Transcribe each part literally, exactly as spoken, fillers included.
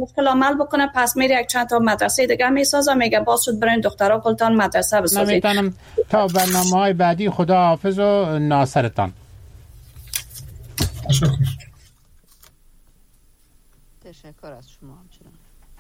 مشکل عمل بکنه، پس میره یک چند تا مدرسه دیگه میسازه، میگه باز شد برین دخترها کلتان مدرسه بسازید. نمیتونم تا برنامه‌های بعدی خدا حافظ و ناصرتان. تشکر. تشکر از شما همچنان.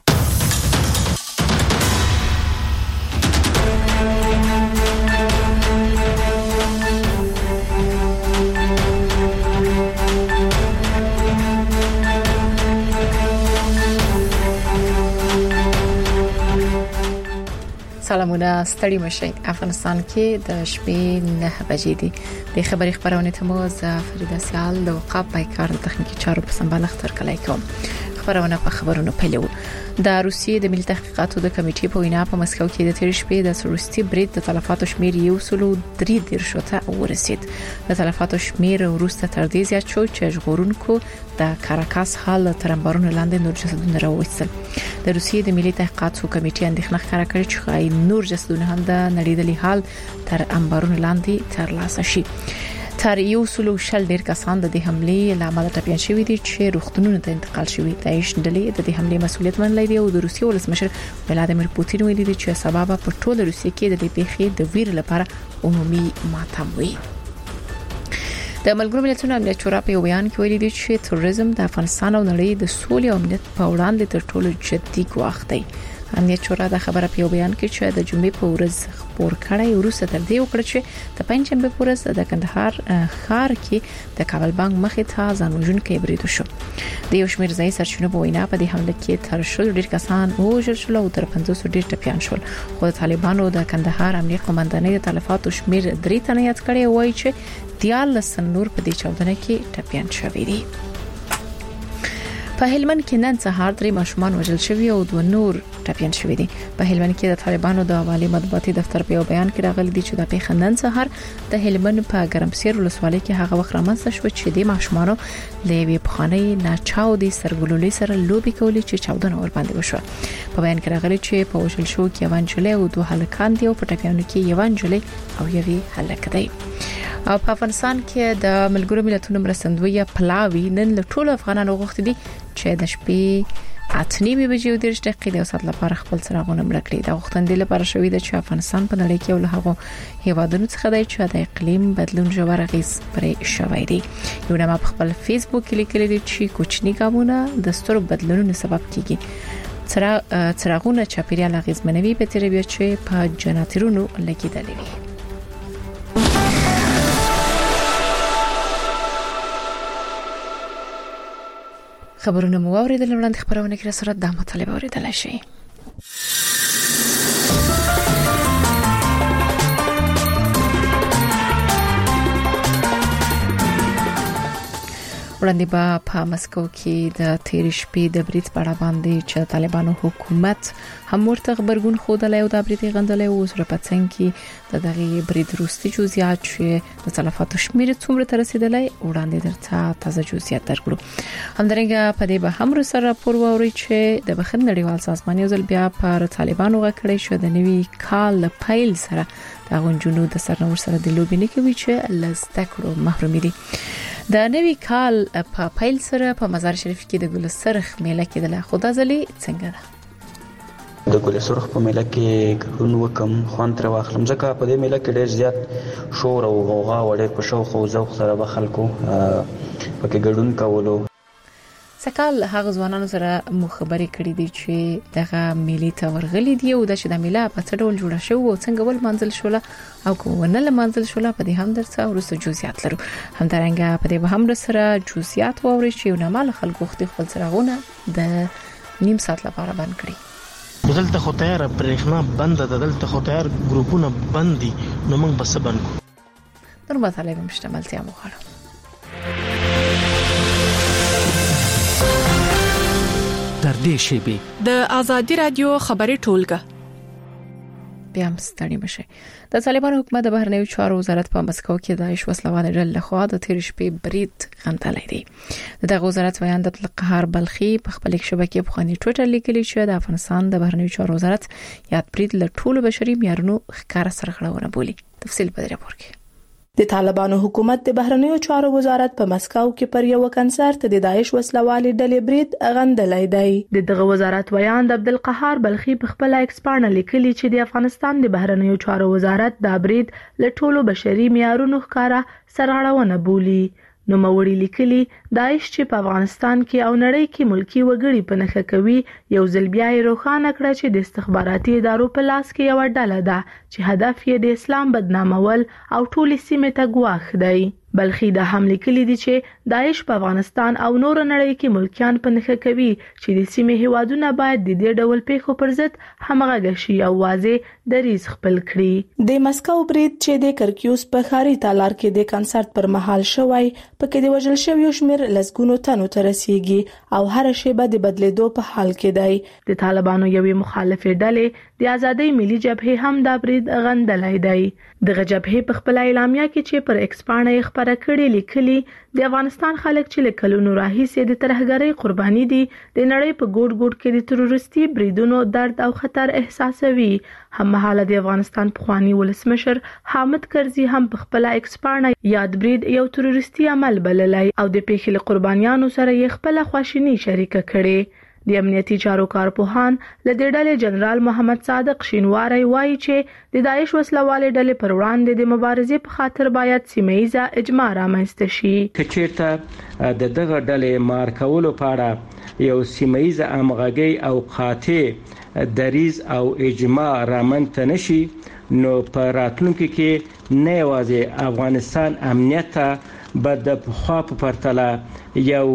سلامونه، ستړي مشئ. افغانستان کې د شپې نه بجې دي. د خبري خبرونه ته مو ز فریدا سیال د وقاب پایکار د تخنیکی چارو په سمبالښت تر کلای کوم. خبرونه په خبرونو پیلو. د روسیې د ملي تحقیقاتو د کمیټې په وینا په مسکو کې د تیر شپې د سروستي برید د تلفاتو شمیر یو سلو درې دیرشو ته ورسید. د تلفاتو شمیر وروسته تر دې زیات شو چې ژغورونکو د کاراکاس حال تر انبارونو لاندې نور جسدونه راوویستل. د روسیې د ملي تحقیقاتو کمیټې اندېښنه ښکاره کړې چې خای نور جسدونه هم د نړیدلي حال تر انبارونو لاندې ترلاسه شي. تر یو سلو شل ډیر کسان د دې حمله لامل ټپيان شوي دي چې روغتونونو ته انتقال شوي. د ایش ډلې د دې حمله مسولیت منلې دی او د روسیې ولسمشر ولادیمیر پوتین ویلي دی چې سبب په ټول روسیې کې د دې پیښې د ویر لپاره عمومي ماتم وي. د ملګرو ملتونو امنیت شورا په بیان کې ویلي دی چې تروریزم د افغانستان او نړۍ د سولې او امنیت په وړاندې تر ټولو جدي ګواښ دی. امنیت شورا د خبره په بیان کې چې د جمعې په ورځ خبر کړی وروسته تر دې وکړ چې د پنځمبه په ورځ د کندهار ښار کې د کابل بانک مخې ته ځانوژونکي برید وشو. د یو شمېر ځای سرچینو په وینا په دې حمله کې تر شل ډیر کسان وژل شول او تر پنځوس ډیر ټپيان شول. خو د طالبانو د کندهار امنیت قومندانۍ د تلفاتو شمیر درې تنه یاد کړی وایي چې دیارلس نور په دې چاودنه کې ټپيان شوي دي. په هلمند کې نن سهار درې ماشومان وژل شوي او دوه نور ټپيان شوي دي. په هلمند کې د طالبانو د والي مطبوعاتي دفتر په بیان کې راغلي دي چې د پیښه نن سهار د هلمند په ګرمسیر ولسوالۍ کې هغه وخت رامنځته شو چې د ماشومانو لوي بخاني ناچاو دي سرګلولي سره لوبي کولې چې چاودنه ور باندې وشو. په بیان کې راغلي چې په وژل شو کې وانجلې او دوه هلکان دي او په ټپيانو کې یو وانجلې او یوې هلک دی. او په افغانستان کې د ملګرو ملتونو مرستندوی پلاوی نن له ټولو افغانانو غوښتي دي چې د شپې اته نیمې بجې او دېرش دقیقې د وسات لپاره خپل څراغونه مړ کړي. د غوښتنې لپاره شوې ده چې افغانستان په نړۍ کې یو له هغو هیوادونو څخه دی چې د اقلیم بدلون ژور اغېز پرې شوی دی. یو نامه په خپل فیسبوک کې لیکلي دي چې کوچني ګامونه د سترو بدلونونو سبب کیږي. څراغونه چاپیریال اغېزمنوي په تیر بیا چې په جنراتورونو لګیدلې وي. خبرونه مو اوریدل وړاندې خبرونه کې سره د مطالبه اوریدل شي. وړاندې به په مسکو کې د تیر شپې د برید په اړه باندې چې طالبانو حکومت هم ورته خبرګون خوده او د برید غندلې او سره په څنګه کې د دغه برید وروستي جزئیات چې د تلفاتو شمیر څومره تر رسیدلای وړاندې درته تازه جزئیات درکړو. همدارنګه په دې به هم سره راپور ووري چې د بخښنې نړیوال سازمان یو ځل بیا پر طالبانو غکړې شو د نوي کال پیل سره د غونجونو د سرنور سره د لوبې نه کوي چې لزدکړو محروم دي. د نوي کال په پیل سره په مزار شریف کې د ګل سرخ میله کې د خدا ځلې څنګه ده؟ د ګل سرخ په میله کې ګډون وکم خوان تر واخلم ځکه په دې میله کې ډېر زیات شور او غوغا وړې په شوق او ذوق سره به خلکو پکې ګډون کولو. سکال هغه ځوانانو سره مخبري کړې دي چې دغه میلې ته ورغلي دي او د چې د میله په څه ډول جوړه شو او څنګه ول منځل شوله او کوونه له منځل شوله په دې هم درڅه ورسره جزئیات لرو. همدارنګه په دې به هم سره جزئیات ووري چې یو نامه خلکو خپل څراغونه د نیم ساعت لپاره بند کړي. دلته خو تیار برېښنا بند ده، دلته خو تیار ګروپونه بند دي، نو موږ بس بند کو. نور مطالب مشتملتیا مخاله در دې شیبه د ازادي رادیو خبري ټولګه بیا هم ستړي مشه. د طالبانو حکومت د بهرنیو چارو وزارت په مسکو کې د داعش وسلوال ډلې لخوا د تیر شپې برید غندلې دي. دغه وزارت ویان د قهر بلخي په خپل شبکې په خاني ټوئیټر لیکلي چې د افغانستان د بهرنیو چارو وزارت یاد برید له ټولو بشري معیارونو ښکار سرغړونه بولي. تفصیل په دې راپور کې د طالبانو حکومت د بهرنیو چارو وزارت په مسکو کې پر یو کنسرت د داعش وسلوالې ډلې برید غندلای دی. دغه وزارت ویاند عبدالقهار بلخي په خپل ایکس پاڼه لیکلي چې د افغانستان د بهرنیو چارو وزارت دا برید له ټولو بشري معیارونو ښکارا سرغړونه بولي. نو موري لیکلي داعش چې په افغانستان کې او نړۍ کې ملکی وګړي په نخښه کوي یو ځل بیا یې روښانه کړه چې د استخباراتي ادارو په لاس کې یو ډله ده چې هدف یې د اسلام بدنامول او ټول سیمه ته ګواښ دی. بلخي د حمله کړي دي چې داعش په افغانستان او نور نړۍ کې ملکیان په نخښه کوي چې د سیمه هیوادونه باید د دې ډول پیښو پر ضد همغږي شي او واضح دریځ خپل کړي. د مسکو برید چې د کرکیوس په ښاري تالار کې د کنسرت پر مهال شوی پکې د وژل شویو شمیر لسګونو تنو ته رسیږي او هر شیبه د بدلیدو په حال کې دی. د طالبانو یوې مخالفې ډلې د ازادۍ ملي جبهه هم دا برید غندلای دی. دغه جبهه په خپل اعلامیه کې چې پر ایکس پاڼه یې خبره کړې لیکلي د افغانستان خلک چې له کلونو راهیسې د ترهګرۍ قرباني دي د نړۍ په ګوټ ګوټ کې د تروریستي بریدونو درد او خطر احساسوي. هممهاله د افغانستان پخوانی ولسمشر حامد کرزي هم په خپل ایکس پاڼه یاد برید یو تروریستي عمل بللی او د پیښې له قربانیانو سره یې خپل خواشینی شریکه کړې. د امنیتي چارو کارپوهان له دې ډلې جنرال محمد صادق شینواری وایي چې د داعش وسلوالې ډلې پر وړاندې د مبارزې په خاطر باید سیمه ییزه اجماع رامنځته شي. کچېرته د دغه ډلې مار کولو په اړه یو سیمه ییزه همغږي او قاطع دریځ او اجماع رامنځته نشي نو په راتلونکي کې نه یوازې افغانستان امنیت به د پخوا په پرتله یو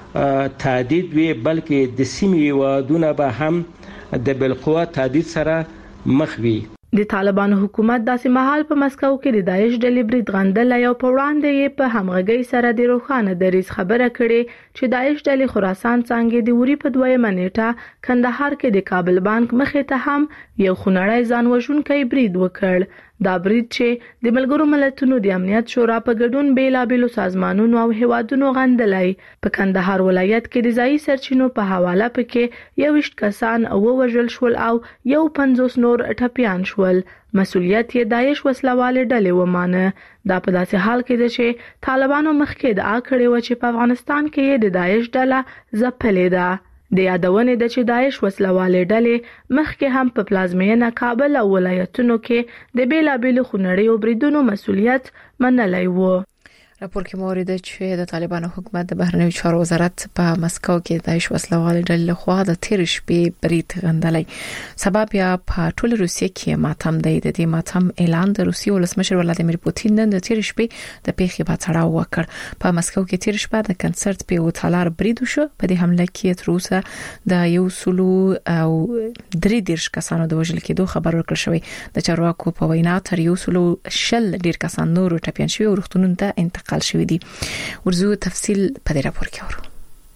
تهدید وي بلکې د سیمې هیوادونه به هم د بالقوه تهدید سره مخ وي. د طالبانو حکومت داسې مهال په مسکو کې د داعش ډلې برید غندل او په وړاندې یې په همغږي سره د روښانه دریځ خبره کړې چې داعش ډلې خراسان څنګه د وری په دویمه نیټه کندهار کې د کابل بانک مخې ته هم یو خونړی ځان وژونکی برید وکړ. دا برید چې د ملګرو ملتونو د امنیت شورا په ګډون بیلابېلو سازمانونو او هیوادونو غندلای. په کندهار ولایت کې د ځایي سرچینو په حواله پکې یوویشت کسان ووژل شول او یو پنځوس نور ټپیان شول. مسؤلیت یې داعش وسلوالې ډلې ومانه. دا په داسې حال کې ده چې طالبانو مخکې دعا کړې و چې په افغانستان کې د داعش ډله ځپلې ده. د یادونې د چې داعش وسلوالې ډلې مخکې هم په پلازمینه کابل او ولایتونو کې د بیلابېلو خونړیو بریدونو مسؤلیت منلی و. راپور کې مورید چې د طالبانو حکومت د بهرنیو چارو وزارت په مسکو کې داعش وسلوالې ډلې له خوا د تیر شپې برید غندلای. سبب یا په ټول روسیې کې ماتم دی. د دې ماتم اعلان د روسیې ولسمشر ولادیمیر پوتین نن د تیر شپې د پیښې په اړه وکړ. په مسکو کې تیر شپه د کنسرت په وټالار برید وشو. په دې حمله کې تر اوسه د یو سلو او درې دیرش کسانو د وژل کېدو خبر ورکړ شوی. د چارواکو په وینا تر یو سلو شل ډیر کسان نور ټپيان شوی او روغتونونو ته انتقال شوی دي. ورزو تفصیل په دې راپور کې اورو.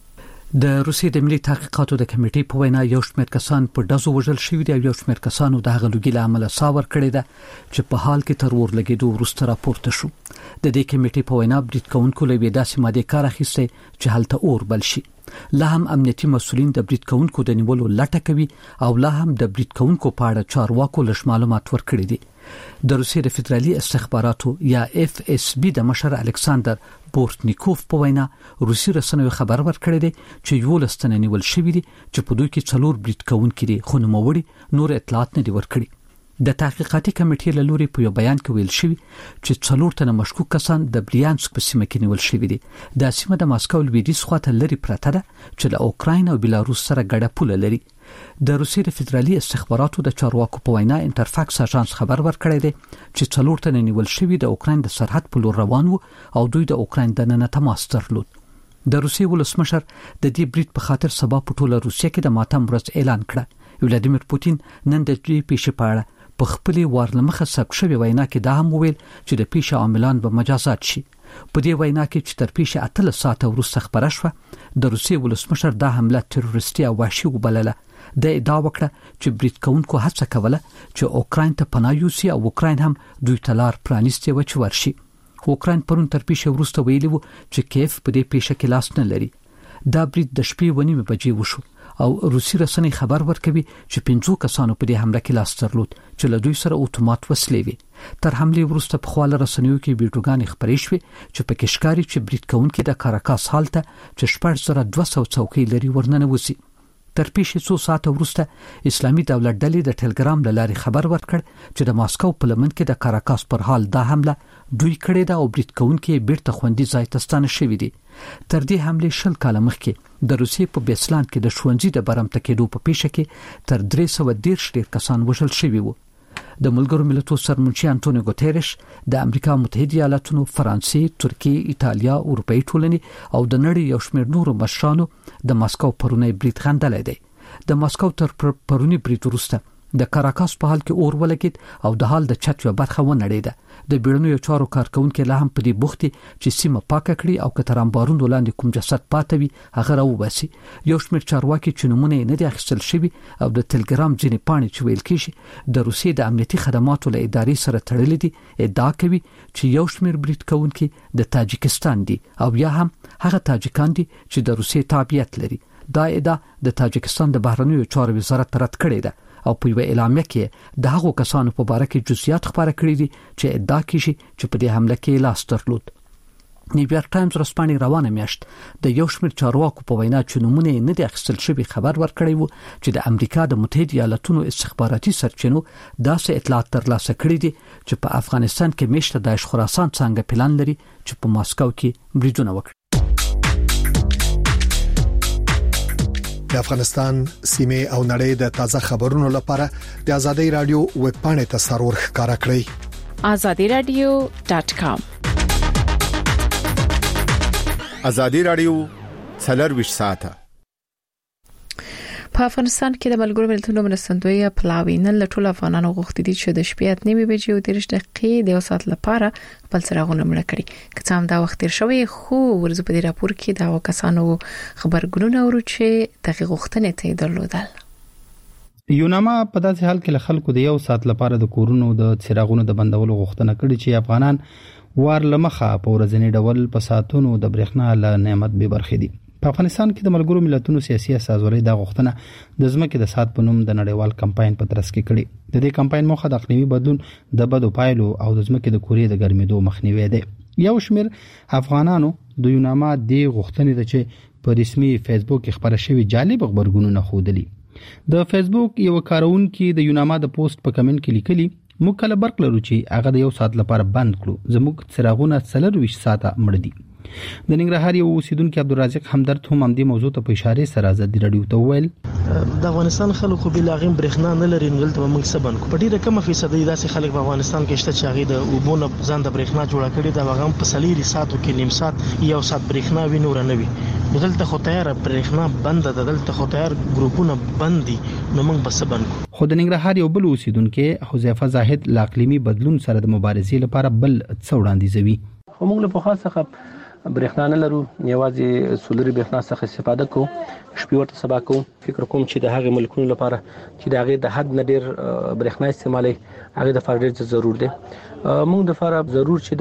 د روسیې د ملي تحقیقاتو د کمیټې په وینا یو شمېر کسان په دزو وژل شوی دي او یو شمېر کسانو د هغه لوګي له امله ساور کړی ده چې په حال کې تر ور لګیدو وروسته راپورته شو. د دې کمیټې په وینا برید کوونکو له داسې ماده کار اخیسته چې هلته اور بل شي. لا هم امنیتي مسولین د برید کوونکو د نیولو لټه کوي او لا هم د برید کوونکو په اړه چارواکو لږ معلومات ورکړي دي. د روسیې د فدرالي استخباراتو یا اف اس بي د مشر الکساندر بورتنیکوف په وینا روسي رسنیو خبر ورکړی دی چې یو لستنه نیول شوی دي چې په دوی کې څلور برید کوونکي دي خو نوموړي نور اطلاعات نه دي ورکړي. د تحقیقاتي کمیټې له لوري په یو بیان کې ویل شوی چې څلور تنه مشکوک کسان د بریانسک په سیمه کې نیول شوی دي. د سیمه د ماسکو لویدیځ خواته لري پرته ده چې د اوکراین او بیلاروس سره ګډه پوله لري. د روسیې د فدرالي استخباراتو د چارواکو په وینا انټرفاکس اژانس خبر ورکړی دی چې څلور تنه نیول شوی د اوکراین د سرحد په لور روان وو او دوی د اوکراین د ننه تماس درلود. د روسیې ولسمشر د دې برید په خاطر سبا په ټوله روسیه کې د ماتم ورځ اعلان کړه. ولادیمیر پوتین نن د دې پیښې په اړه په خپل وارلمخه ثبت شوی وینا کې دا هم وویل چې د پیښې عاملان به مجازات شي. په دې وینا کې چې تر پیښې اتلس ساعته وروسته خبره شوه د روسیې ولسمشر دا حمله تروریستي او وحشي وبلله. د ادعا وکړه چې برید کوونکو هڅه کوله چې اوکراین ته پناه یوسي او اوکراین هم دوی ته لار پرانیستي و چې ورشي. اوکراین پرون تر پیښې وروسته ویلي و چې کیف په دې پیښه کې لاس نه لري. دا برید د شپې و نیمې بجې وشو او روسي رسنۍ خبر ورکوي چې پنځو کسانو په دې حمله کې لاس درلود چې له دوی سره اتومات وسلې وي. تر حمله وروسته په خواله رسنیو کې ویډیوګانې خپرې شوې چې په کې ښکاري چې برید کوونکي د کاراکاس حالت چې شپږ زره دوه سوه څوکۍ لري ورننه وسی. تر پیښې څو ساعت وروسته اسلامي دولت ډلې د ټلګرام له لارې خبر ورکړ چې د ماسکو په لمن کې د کاراکاس پر حال دا حمله دوی کړې ده او برید کوونکي بیرته خوندي ځای ته ستانه شوي دي. تر دې حمله شل کاله مخکې د روسیې په بیسلان کې د ښوونځي د برمته کېدو په پیښه کې تر درې سوه دېرش ډېر کسان وژل شوي وو. د ملګرو ملتونو سرمنشي انټونیو ګوتيريش د امریکا متحده ایالاتونو، فرانسې، ترکیې، ایتالیا، اروپאי ټولنې او د نړۍ یو شمېر نورو مشرانو د ماسکو پرونی برید غندلی دی. د ماسکو تر پرونی برید وروسته د کاراکاس په حال کې اور ولګید او د حال د چت یو برخه ونړېده. د بیړنیو چارو کارکونکو لا هم په دې بوختي چې سیمه پاکه کړي او کتر امبارونو لاندې کوم جسد پاتې وي هغه راوباسي. یو شمېر چارواکي چې نمونه نه دي اخیستل شوي او د ټلګرام ځینې پاڼې چې ویل کېږي د روسیې د امنیتي خدماتو له ادارې سره تړلې دي ادعا کوي چې یو شمېر برید کوونکي د تاجکستان دي او یا هم هغه تاجکان دي چې د روسیې تابعیت لري. دا ادعا د تاجکستان د بهرنیو چارو وزارت رد کړې ده او په یو اعلامیه کې د هغو کسانو په باره کې جزئیات خبره کړې دي چې ادعا کوي چې په دې حمله کې لاس درلود. نیویارک ټایمز ورځپاڼې روانه میاشت د یو شمېر چارواکو په وینا چې نمونه نه دي اخیستل شوي خبر ورکړی وو چې د امریکا د متحده ایالاتونو استخباراتي سرچینو داسې اطلاعات ترلاسه کړي دي چې په افغانستان کې میشته داعش خراسان څنګه پلان لري چې په ماسکو کې بریدونه وکړي. د افغانستان سیمه او نړۍ د تازه خبرونو لپاره د ازادي رادیو ویب پاڼې ته سرور ښکارا کړئ azadi radio dot com. ازادي رادیو څلور ساعته په افغانستان کې د ملګرو ملتونو مرستندوی پلاوی نن له ټولو افغانانو غوښتي دي چې د شپې اته نیمې بجې او دېرش دقیقې د یو ساعت لپاره خپل څراغونه مړه کړي. که څه هم دا وخت تیر شوی خو ورځ په دې راپور کې دا کسانو خبرګونونه ورو چې دغه غوښتنې ته درلودل. یوناما په داسې حال کې له خلکو د یو ساعت لپاره د کورونو د څراغونو د بندولو غوښتنه کړې چې افغانان وار لمخه په ورځنی ډول په ساتونو د برېښنا له نعمت به برخې دي. په افغانستان کې د ملګرو ملتونو سیاسي اساسوري د غوښتنه د ځمکې د سات په نوم د نړیوال کمپاین په ترڅ کې کړي. د دې کمپاین موخه د اقلیمي بدلون د بدو پایلو او د ځمکې د کورې د ګرمېدو مخنیوي دی. یو شمېر افغانانو د یوناما د غوښتنې د چې په رسمي فیسبوک کې خبره شوی جالب خبرګونونه خودلی. د فیسبوک یو کارونکي د یوناما د پوسټ په کمنټ کې لیکلي موږ کله برق لرو چې هغه د یو ساعت لپاره بند کړو زموږ څراغونه څلور ساعته مړ دي. د ننګرهار یو اوسیدونکو عبدالرزاق همدرد هم هم د موضوع ته په اشاره سره ازادي رادیو ته ویل د افغانستان خلکو بل هغه برېښنا نه لري نو دلته موږ سبن کو په ډیره کم فیصد داسې خلک په افغانستان کې شته چې هغه د وبونه ځان د برېښنا جوړه کړي دا هغه په سلیری ساتو کې نیم سات یو سات برېښنا وینور نه وي. دلته خو تیار برېښنا بند ده دلته خو تیار ګروپونه بند دي نو موږ بس سبن کو. خو د ننګرهار یو بل اوسیدونکو حذیفه زاهد لا اقلیمي بدلون سره د مبارزې لپاره بل څه وړاندیزوي. خو موږ له خاصه برېښنا نه لرو یوازې سولري برېښنا څخه استفاده کوو شپې ورته سبا کوو. فکر کوم چې د هغه ملکونو لپاره چې د هغه د حد نه ډیر برېښنا استعمالي هغه د فرډ ضرور دی. موږ د فاره ضرور چې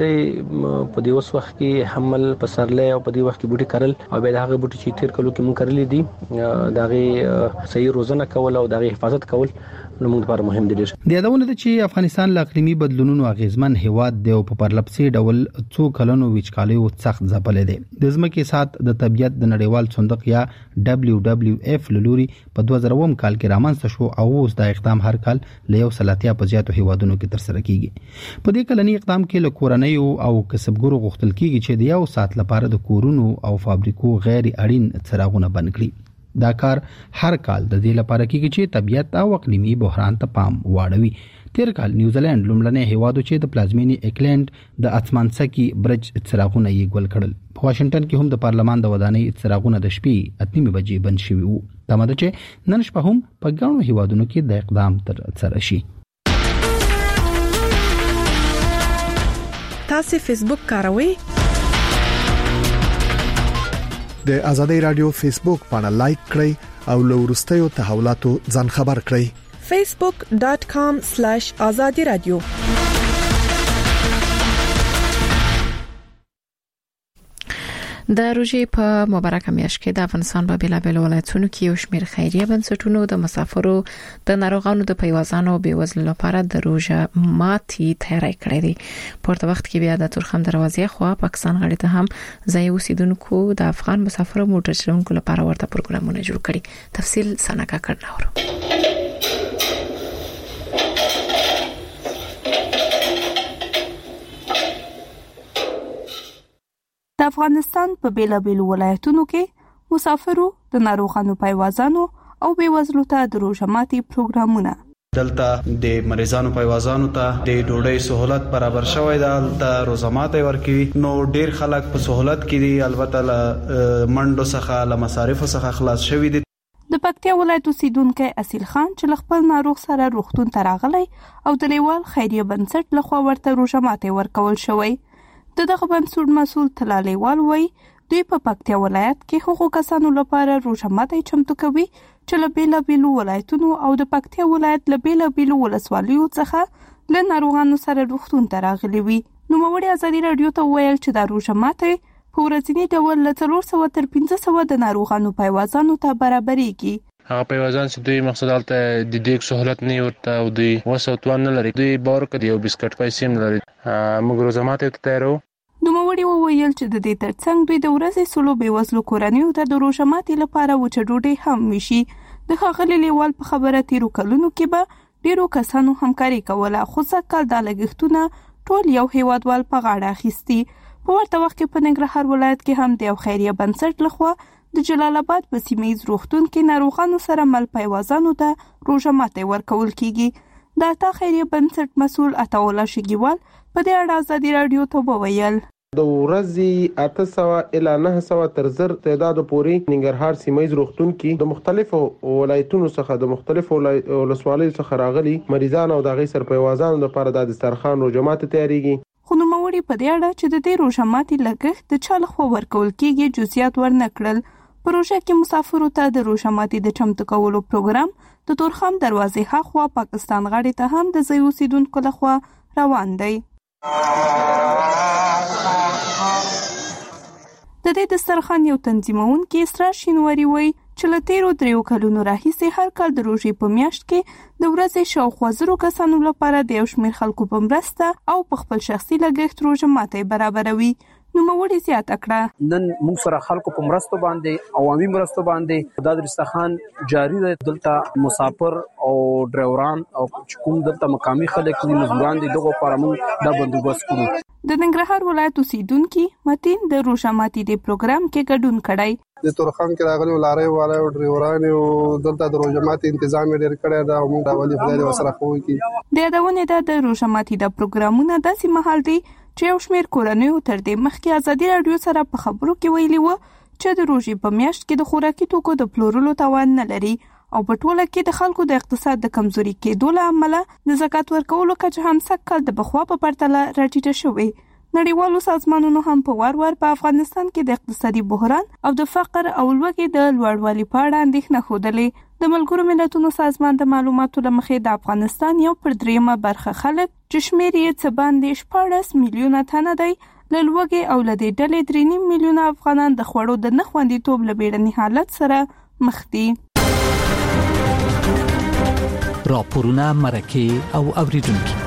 د په دې وخت کې حمل پسرلې او په دې وخت کې بوټي کرل او به د هغه بوټي چې تیر کلو کې موږ کرلې دي د هغه صحیح روزنه کول او د هغه حفاظت کول نو موږ لپاره مهم دي. د یادونه ده چې افغانستان له اقلیمي بدلونونو اغیزمن هیواد دی او په پرلپسې ډول څو کلونو وچکالي او سخت ځپلې دي. د ځمکې سات د طبيعت د نړیوال صندوق یا دبليو دبليو اف لوري په دوه زره اووه کال کې رامنځته شو او اوس دا اقدام هر کال له یو سلاتیا په زیاتو هیوادونو کې ترسره کیږي. په دې کلنی اقدام کې له کورنۍ او کسبګرو غوښتل کیږي چې د یو سات لپاره د کورونو او فابریکو غیر اړین څراغونه بند کړي. دا کار هر کال د دې لپاره کیږي چې طبيعت او اقلیمي بحران ته پام واړوي. تیر کال نیوزیلند لومړنی هیواد چې د پلازمینی اکلند د اتمانسکی برج څراغونه یې ګول کړل. په واشنگټن کې هم د پارلمان د ودانۍ څراغونه د شپې اته نیمې بجې بند شوي وو. دا مده چې نن شپه هم په ګڼو هیوادونو کې د اقدام تر سره شي. تاسو فیسبوک کاروئ؟ د ازادي رادیو فیسبوک باندې لایک کړئ او له ورستیو تحولاتو ځان خبر کړئ. facebook dot com slash azadi radio. د روژې په مبارکه میاشت کې د افغانستان په بیلابل ولایتونو کې یو شمېر خیریه بنسټونو د مسافرو د ناروغانو د پیوازانو او بیوزلو لپاره د روژه ماتي تیاری کړې دي. پورته وخت کې بیا د تورخم دروازې خوا پاکستان غړي ته هم ځای اوسیدونکو د افغان مسافرو موټر چلونکو لپاره ورته پروګرامونه جوړ کړي. تفصیل سنکا کړناورو. د افغانستان په بیلابل ولایتونو کې مسافرو د ناروغانو پیوازانو او بیوزلو ته د روژه ماتي پروګرامونه دلته د مریضانو پیوازانو ته د ډوډۍ سہولت برابر شوی دی. دلته روزه ماتي ورکوي نو ډیر خلک په سہولت کې دي. البته ل منډو څخه ل مصارف څخه خلاص شوی دي. د پکتیا ولایت اوسیدونکو اصیل خان چې خپل ناروغ سره روغتون ته راغلی او د لیوال خیریه بنسټ لخوا ورته روژه ماتي ورکول شوی. دغه بنسټ مسول تلالیوال وای دوی په پکتیا ولایت کې حقوق کسانو لپاره روژه ماتي چمتو کوي چې له بیلابل ولایتونو او د پکتیا ولایت له بیلابل ولسوالیو څخه له ناروغانو سره روغتون ته راغلي وي. نو موږ ازادي رادیو ته ویل چې د روژه ماتي په ورځنی ډول له څلور سوه تر پنځه سوه د ناروغانو پیوازانو ته برابرېږي. هغه پیوازان چې دوی مقصد حالت د دې سہولت نه ورته او دوی وسوتوان نه لري. دوی باور کوي او بسکټ پیسې نه لري. موږ روزه ماتي ته تیارو. نو موږ وویل چې د دې ترڅنګ دوی د ورځې سلو بیوزلو کورنیو ته د روژه ماتي لپاره وچه ډوډۍ هم وشي. د ښاغلي لیوال په خبره تیرو کلونو کې به ډیرو کسانو همکاري کوله خو ځکه د لګښتونه ټول یو هیوادوال په غاړه اخیستي. په ورته وخت کې په ننګرهار ولایت کې هم د یو خیریه بنسټ لخوا د جلال آباد په سیمه ییز روغتون کې ناروغانو سره مل پیوازانو ته روژه ماتي ورکول کیږي. د عطا خیریه بنسټ مسؤل عطاالله شګیوال په دې اړه ازادي رادیو ته وویل د ورځې اته سوه الی نه سوه تر زر تعداد پورې ننګرهار سیمه ییز روغتون کې د مختلفو ولایتونو څخه د مختلفو ولسوالیو څخه راغلي مریضان او د غي سرپیوازانو لپاره د دسترخوان روژه ماتي تیاریږي. خو نوموړي په دې اړه چې د دې روژه ماتي لګښت د چا لخوا ورکول کیږي جزئیات ورنکړل. پروژه کې مسافرو ته د روژه ماتي د چمتو کولو پروګرام د تورخم دروازې هاخوا پاکستان غړي ته هم د ځای اوسیدونکو لخوا روان دی. د دې دسترخوان یو تنظیمونکي اسرار شینواری وای چې له تیرو دریو کلونو راهیسې هر کال د روژې په میاشت کې د ورځې شاوخوا زرو کسانو لپاره د یو شمېر خلکو په مرسته او په خپل شخصي لګښت روژه ماتي برابروي. نو موږ زیاته کړه نن موږ سره خلکو په مرستو باندې عوامي مرستو باندې د دسترخوان جاری دی. دلته مسافر او ډرایوران او کوم دلته مقامي خلک دي مزدوران دي دغه لپاره موږ دا بندوبست کړو. د ننګرهار ولایت اوسیدونکو متین د روژه ماتي د پروګرام کې ګډون کړی. د تورخم کې راغلي لارې والے او ډرایوران او دلته د روژه ماتي تنظیم ډېر کړی دا موږ د ولې خدای وسره خو کی د یادونه د روژه ماتي د پروګرامونو داسې مهال دی چې یو شمېر کورنیو تر دې مخکې ازادي رادیو سره په خبرو کې ویلي و چې د روژې په میاشت کې د خوراکي توکو د پلورلو توان نه لري او په ټوله کې د خلکو د اقتصاد د کمزوري کېدو له امله د زکات ورکولو کچه هم سږ د بخوا په پرتله راټیټه شوې. نړیوالو سازمانونو هم په وار وار په افغانستان کې د اقتصادي بحران او د فقر او لوږې د لوړوالي په اړه اندېښنه ښودلې. د ملګرو ملتونو سازمان د معلوماتو له مخې د افغانستان یو پر دریمه برخه خلک چې شمېر یې څه باندې شپاړس میلیونه تنه دی له لوږې او له دې ډلې درې نیم میلیونه افغانان د خوړو د نه خوندیتوب له بیړني حالت سره مخ دي. راپورونه مرکه او اوریدونکو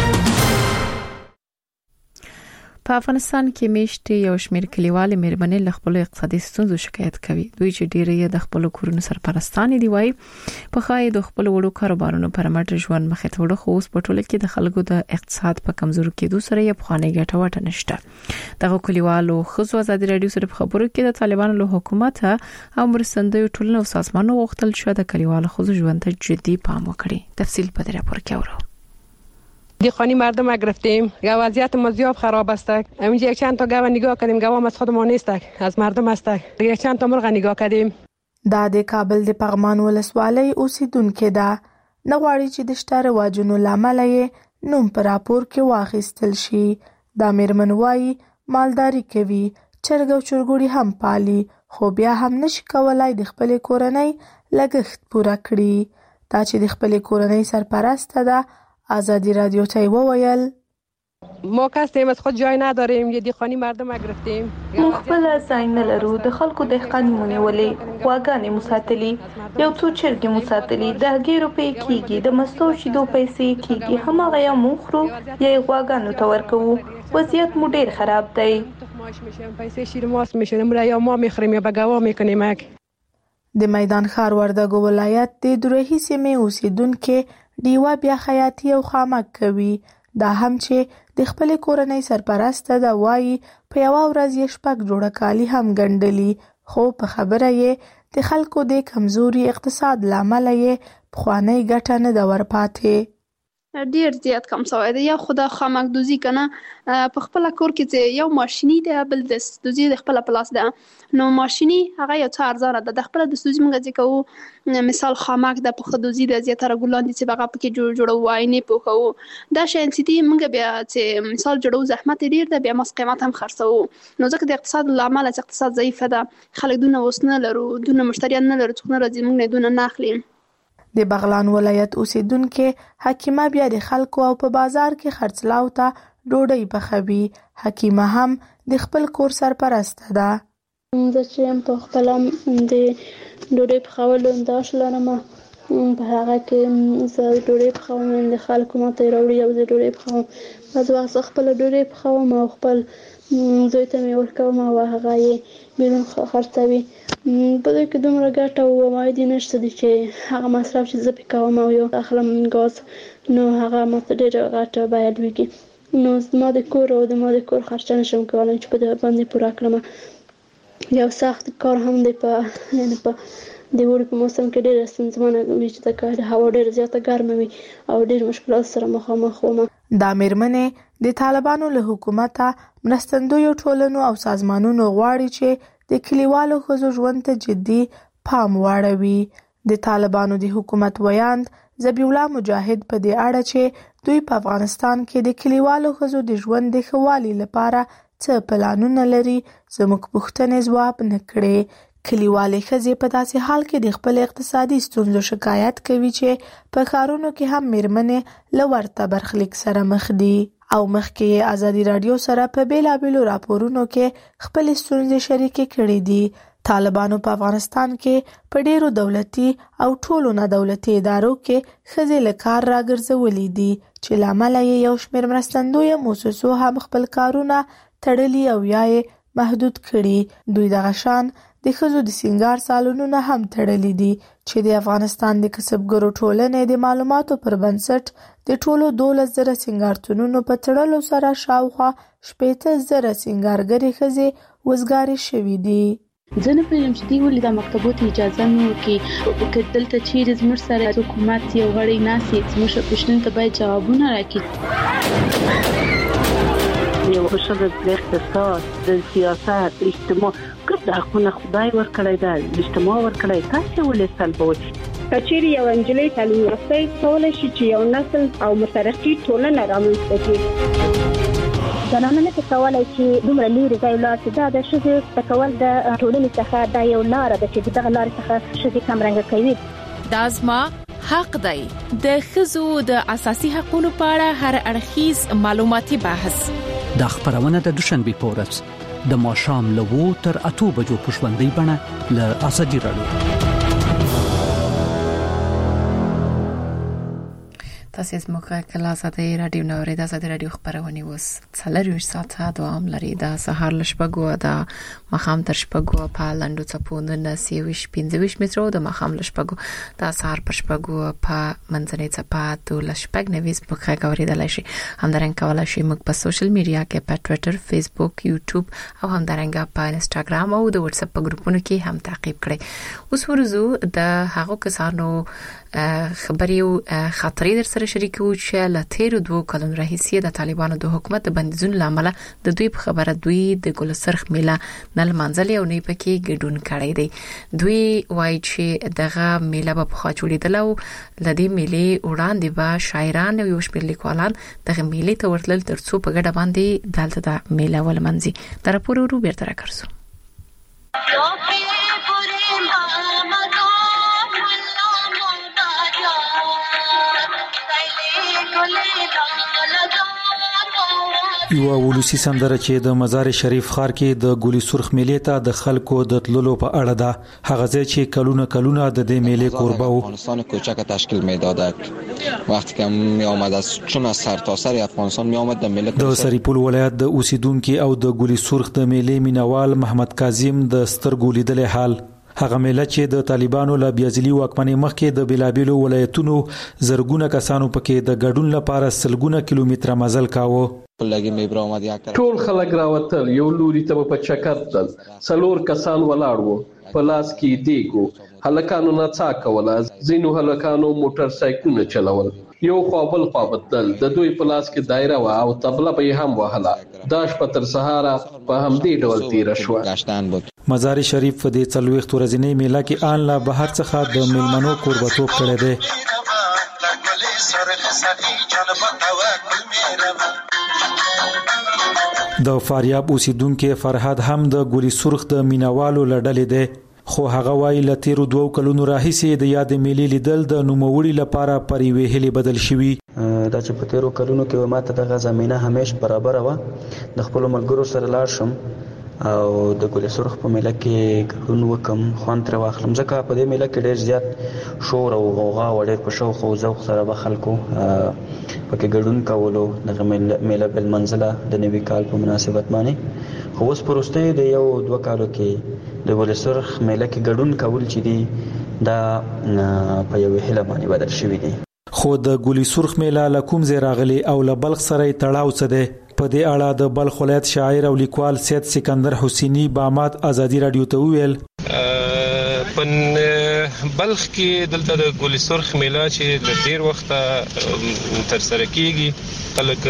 په افغانستان کې میشته یو شمېر کلیوالي مېرمنې له خپل اقتصادي ستونزو شکایت کوي. دوی چې ډېری یې د خپل کورونو سرپرستانې دي وایي په خای د خپل وړو کاروبارونو پر مټ ژوند مخې ته وړو خو اوس په ټوله کې د خلکو د اقتصاد په کمزوري کېدو سره یې بخانه ګټه وټه نشته. دغه کلیوالو خصوصا ازادي رادیو سره په خبرو کې د طالبانو له حکومت او مرستندوی ټولنو او سازمانونو غوښتل شو د کلیوالو خصوص ژوند ته جدي پام وکړي. تفصیل په دې راپور کې اورو. دیخانی مردم گرفتیم. وضعیت ما زیاد خراب است. اونجا یک چند تا گاو نگاه کردیم، گاوام از خود ما نیست، از مردم است. یک چند تا مرغ نگاه کردیم. دا د کابل د پغمان ولسوالۍ اوسیدونکو ده. نغواړي چې د شته رواجونو لامل یې نوم پر راپور کې واخیستل شي. دا میرمن وایي مالداري کوي، چرګ او چرګوړي هم پالي، خو بیا هم نشي کولای د خپل کورنۍ لګښت پوره کړي. دا چې د خپل کورنۍ سرپرسته ده ازادي رادیو ته وویل ما کسیم از خود جای نداریم، یه دیخانی مردم گرفتیم. موږ خپل ځای نه لرو، د خلکو دهقاني مو نیولې، غواګانې مو ساتلي، یو څو چرګې مو ساتلي، د هګۍ روپۍ کېږي، د مستو شیدو پیسې کېږي، هماغه یا مو خورو یا یې غواګانو ته ورکوو. وضعیت مو ډېر خراب دی. پیسې شیر ماست میشونیم را یا ما میخوریم یا به گوا میکنیم. د میدان ښار وردګو ولایت د درهي سیمې اوسیدونکو ډیوه بیا خیاطي او خامک کوي. دا هم چې د خپل کورنۍ سرپرسته ده، وایي په یوه ورځ یې شپږ جوړه کالي هم ګنډلي، خو په خبره یې د خلکو د کمزوري اقتصاد له امله یې پخوانۍ ګټه نه ده ورپاتې. ډیر زیات کم شوی دی. یا خو د خامک دوزي کنه په خپل کور کې چې یو ماشيني دی، بل د دوزي د خپل پلاس ده، نو ماشيني هغه یو څه ارزانه ده. د خپل د دوزي موږ چې کوو، مثال خامک د په دوزي د زیاتره ګلان دي چې هغه پکې جوړ جوړو آینه پوکو، دا شین سيتي موږ بیا چې مثال جوړو زحمت ډیر ده، بیا مس قیمت هم خرڅو. نو ځکه د اقتصاد لامل چې اقتصاد ضعیف ده، خلک دونه وسنه لرو، دونه مشتریان نه لرو، څنګه راځي موږ نه دونه نه اخلي. د بغلان ولایت اوسیدونکو حکیمه بیا د خلکو او په بازار کې خرڅلاو ته ډوډۍ پخوي. حکیمه هم د خپل کور سرپرسته ده. زه چې په خپل د ډوډۍ پخولو انداز لرم، په هغه کې زه ډوډۍ پخوم، د خلکو ماته راوړي او زه ډوډۍ پخوم. بعض وخت خپل ډوډۍ پخوم او خپل زوی ته مې ورکوم او هغه یې بیرون خرڅوي. په دې کې دومره ګټه او عواید نشته دي چې هغه مصرف چې زه پې کوم او یو اخلم ګاز، نو هغه ماته ډېره غټه بیه لویږي. نو زما د کور او د ما د کور خرچه نشم کولی چې په دې باندې پوره کړم. یو سخت کار هم دی، په یعنې په د اوړي په موسم کې ډېره ستونزمنه وي چې د هوا ډېره زیاته ګرمه وي او ډېر مشکلات سره مخامخ وم. دا مېرمنې د طالبانو له حکومته، مرستندویو ټولنو او سازمانونو غواړي چې د کلیوالو ښځو ژوند ته جدي پام واړوي. د طالبانو د حکومت ویاند ذبیح الله مجاهد په دې اړه چې دوی په افغانستان کې د کلیوالو ښځو د ژوند د ښه والي لپاره څه پلانونه لري، زموږ پوښتنې ځواب نه کړې. کلیوالې ښځې په داسې حال کې د خپل اقتصادي ستونزو شکایت کوي چې په ښارونو کې هم مېرمنې له ورته برخلیک سره مخ دي. او مخکې یې ازادي راډیو سره په بیلابیلو راپورونو کې خپل ستونزې شریکې کړې دي. طالبانو په افغانستان کې په ډیرو دولتي او ټولو نه دولتي ادارو کې ښځې له کار راګرځولي دي، چې له امله یې یو شمېر مرستندویه موسسو هم خپل کارونه تړلي او یا یې محدود کړي. دوی دغه شان د ښځو د سینګار سالونونه هم تړلي دي، چې د افغانستان د کسبګرو ټولنې د معلوماتو پر بنسټ د ټولو دولس زره سینګارتونونو په تړلو سره شاوخوا شپېته زره سینګارګرې ښځې وزګارې شوي دي. زه نه پوهېږم چې دوی ولې دا مکتبو ته اجازه نه ورکوي. که دلته چیرې زموږ سره حکومت یو غړی ناست وي، زموږ پوښتنو ته باید جوابونه راکړي. یو ښځه د اقتصاد، د سیاست، اجتماع ګډ حقونه خدای ورکړی ده، اجتماع ورکړی، تاسې ولې سلبوئ؟ که چیرې یو نجلۍ تعلیم یافته کولی شي چې یو نسل او مترقي ټولنه رامنځته کړي. زنانه نه کولی چې دومره لرې ځای ولاړ شي. دا د ښځې زده کول د ټولنې څخه دا یو لاره ده چې دغه لارې څخه ښځې کمرنګه کوي. دا زما حق دی. د ښځو د اساسي حقوقو په اړه هر اړخیز معلوماتي بحث دا خبرونه د دوشنبه په ورځ د ماښام له وو تر اته بجو په ژوندۍ بڼه له ازادي راډیو. تاسو زموږه کله ازادي راډیو نو ریدا ازادي راډیو خبرونه وس څلور ساعته دوام لري. دا سهار لشپګو دا مخام تر شپګو په لاندو چپوند نسی وش پنځه مترو د مخام لشپګو دا سهار پر شپګو په منځنۍ چپات لشپګ نویس په خاګوري د لشي همدارنګ کولای شي موږ په سوشل میډیا کې په ټوئیټر، فیسبوک، یوټیوب او همدارنګ په انستګرام او د واتس اپ په ګروپونو کې هم تعقیب کړئ. اوس ورزو د هغو کسانو خبريو خاطري در سره شریکو چې له تیر دوه کلونو راهیسې د طالبانو د حکومت بندیزونو لامل د دوی په خبره دوی د ګلسرخ میله نل منځلي او نه پکې ګډون کړی دی. دوی وایي چې دغه میله په خوا جوړیدل او لدی میله وړاندې به شاعران او یو شمېر لیکوالان دغه میله ته ورتل ترڅو په ګډه باندې دلته د میله ولمنځي. در پورې ورو بیرته راکړسو. یو ولسی سندره چې د مزار شریف ښار کې د ګولي سرخ میلې ته د خلکو د تللو په اړه ده. هغه ځای چې کلونه کلونه د دې میلې کوربه و. افغانستان کوچک تشکیل میداد وقتی که می آمد از چون از سرتاسر افغانستان می آمد د میلې د سریپول ولایت د اوسیدونکو او د ګولي سرخ د میلې مینوال محمد کاظم د سترګو لیدل حال. هغه میله چې د طالبانو له بیازلي واکمنۍ مخکې د بلابلو ولایتونو زرګونه کسانو پکې د ګډون لپاره سلګونه کیلومتره مزل کاوه. ټول خلک راوتل، یو لوري ته په چکر تل، څلور کسان ولاړ وو، په لاس کې دیګو، هلکانو نڅا کوله، ځینو هلکانو موټر سایکلونه چلول، یو خوا بل خوا بدل، د دوی په لاس کې دایره و او طبله به هم وهله. دا شپه تر سهاره په همدې ډول تیره شوه. مزار شریف په دې څلوېښت ورځنۍ میله کې آن لا بهر څخه د میلمنو کوربتوب کړی دی. د فاریاب اوسیدونکو فرهاد هم د ګولي سرخ د مینوالو لړلې دی، خو هغه وايي له تیرو دوو کلونو راهیسې د یاد میلې لیدل د نوموړي لپاره پر یوې هیلې بدل شوي. دا چې په تیرو کلونو کې ماته دغه زمينه همیش برابر و، د خپل ملګرو سره لاړ شم او د ګولي سرخ په میله کې ګډون وکم، خوند ترې واخلم، ځکه په دې میله کې ډېر زیات شور او غوغا او ډېر په شوق او ذوق سره به خلکو پکې ګډون کولو. دغه میله بل منزله د نوي کال په مناسبت باندې، خو اوس په وروستیو د یو دوه کالو کې د ګولي سرخ میله کې ګډون کول چې دي دا په یوې هیله باندې بدل شوي دي. خو د ګولي سرخ میله له کوم ځای راغلې او له بلخ سره یې تړاو څه دی؟ په دې اړه د بلخ ولایت شاعر او لیکوال سید سکندر حسینی بامات ازادي رادیو ته ویل. په بلخ کې دلته د ګولي سرخ میله چې د ډیر وخت تر سره کیږي، خلک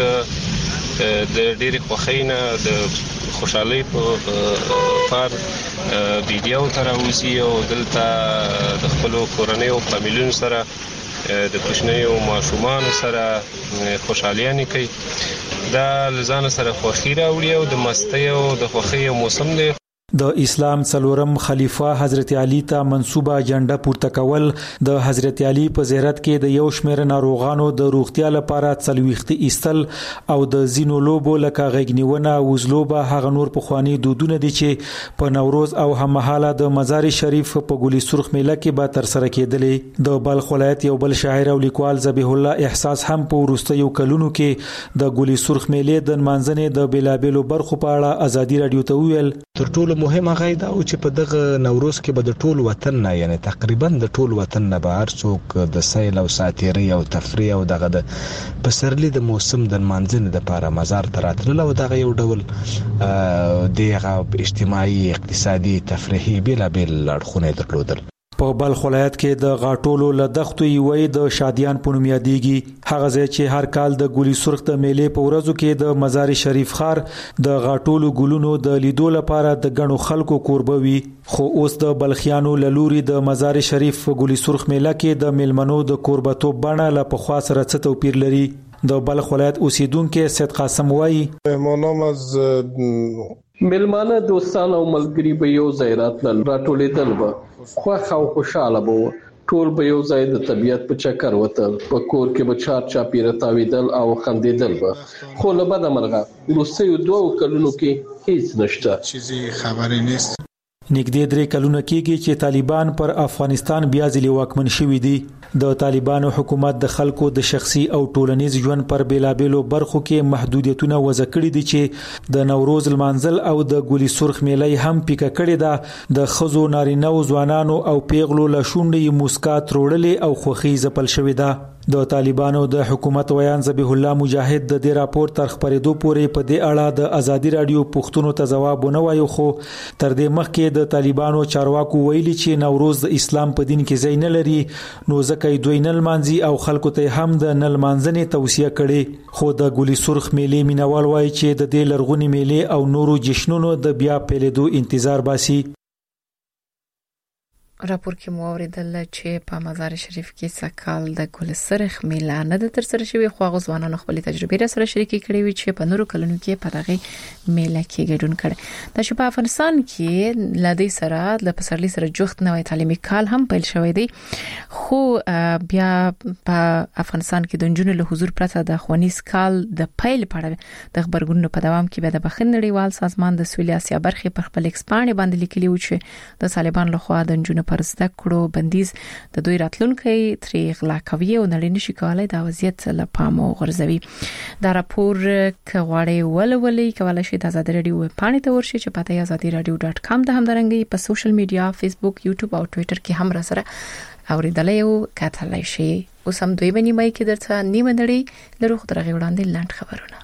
د ډېر خوښۍ نه د خوشحالۍ په پار ویډیو تر اوسي او دلته د خپل کورنۍ او فامیلونو سره د کوچنیو ماشومان سره خوشحالي کوي. دا لزان سره خوښي راوړي او د مستی او د خوښۍ موسم دی. د اسلام څلورم خلیفہ حضرت علی ته منسوبه اجنډا پورته کول د حضرت علی په زیارت کې د یو شمېر ناروغانو د روغتیا لپاره څلويخت ایستل او د زینو لوبو لکه غېګنیونه او وزلوبه هغه نور په خواني دودونه دي چې په نوروز او هممهاله د مزار شریف په ګولي سرخ میله کې به تر سره کېدلې. د بلخ ولایت یو بل شاعر او لیکوال ذبیح الله احساس هم په وروستیو کلونو کې د ګولي سرخ میلې د منځنې د بلابلو برخو په اړه ازادي رادیو ته ویل. تر ټولو مهمه غایدا او چې په دغه نوروز کې به د ټول وطن نه، یعنی تقریبا د ټول وطن نه به هر څوک د سیل او ساتيري او تفریح او دغه د پسرلی د موسم د مانځنې لپاره مزار ته راتلل او دغه یو ډول دغه اجتماعي اقتصادي تفریحي بلا بل اړخونه درلودل. په بلخ ولایت کې د غاټولو لدختو یوې د شادیان په نوم یادېږي، هغه ځای چې هر کال د ګولي سرخ د میلې په ورځو کې د مزار شریف ښار د غاټولو ګلونو د لیدو لپاره د غنو خلکو کوربه وي. خو اوس د بلخیانو لوري د مزار شریف په ګولي سرخ میله کې د میلمنو د کوربتوب بڼه له پخوا سره څه توپیر لري. د بلخ ولایت اوسیدونکو سید قاسم وایي مهمانان از میلمانه دوستان او ملګری به یو ځای راتلل، راټولېدل به خوښ او خوشاله به ټول به یو ځای د طبیعت په چکر وتل، په کور کې به چار چاپیره تاویدل او خندېدل به. خو له بده مرغه وروستیو دوو کلونو کې هیڅ نشته، چیزی خبرې نیست. نږدې درې کلونه کېږي چې طالبان پر افغانستان بیا ځلې واکمن شوي دي. د طالبانو حکومت د خلکو د شخصي او ټولنیز ژوند پر بیلابېلو برخو کې محدودیتونه وضع کړي دي چې د نوروز لمانځل او د ګولي سرخ میلې هم پیکه کړي ده. د ښځو، نارینه او ځوانانو او پیغلو له شونډې موسکا تروړلې او خوښي ځپل شوې ده. د طالبانو د حکومت ویان ذبیح الله مجاهد د دې راپور تر خبرېدو پورې په دې اړه د ازادي رادیو پوښتنو ته ځواب ونه وایو، خو تر دې مخکې د طالبانو چارواکو ویلي چې نوروز د اسلام په دین کې ځای نه لري، نو ځکه دوی نه لمانځي او خلکو ته هم د نه لمانځنې توصیه کړې. خو د ګولي سرخ میلې مینوال وایي چې د دې لرغونې میلې او نورو جشنونو د بیا پیلېدو انتظار باسي. راپور کې مو اوریدل چې په مزار شریف کې سکال د ګل سرخ میله نه د تر سره شوی خو غوځوانانو خپل تجربه را سره شریکي کړې وي چې په نورو کلونو کې په دغه میله کې ګډون کړي د شپه افغانستان کې لدی سره د پسرلی سره جوخت نوې تعلیمي کال هم پیل شوی دی خو بیا په افغانستان کې د جنونو له حضور پرته د خوانیز کال د پیل پړه د خبرګونونو په دوام کې به د بخښنې نړیوال سازمان د سویل اسیا برخې په خپل ایکسپانډ باندې لیکلی و چې د طالبان لخوا د جنونو پر زده کړو بندیز د دوی راتلونکي تری غلا کوي او نړۍ نشي کولای دا وضعیت له پامه غورځوي دا راپور کغواړي ولولي کولای شي د آزاد رادیو پاڼې ته ورشي چې پته آزاد رادیو ډاټ کام د همدارنګي په سوشل میډیا فیسبوک یوټیوب او ټوئیټر کې هم را سره اوریدلای او کتلای شي اوس هم دوی باندې مې کې درته نیمه نړۍ لروخ درغه وړاندې لاند خبرونه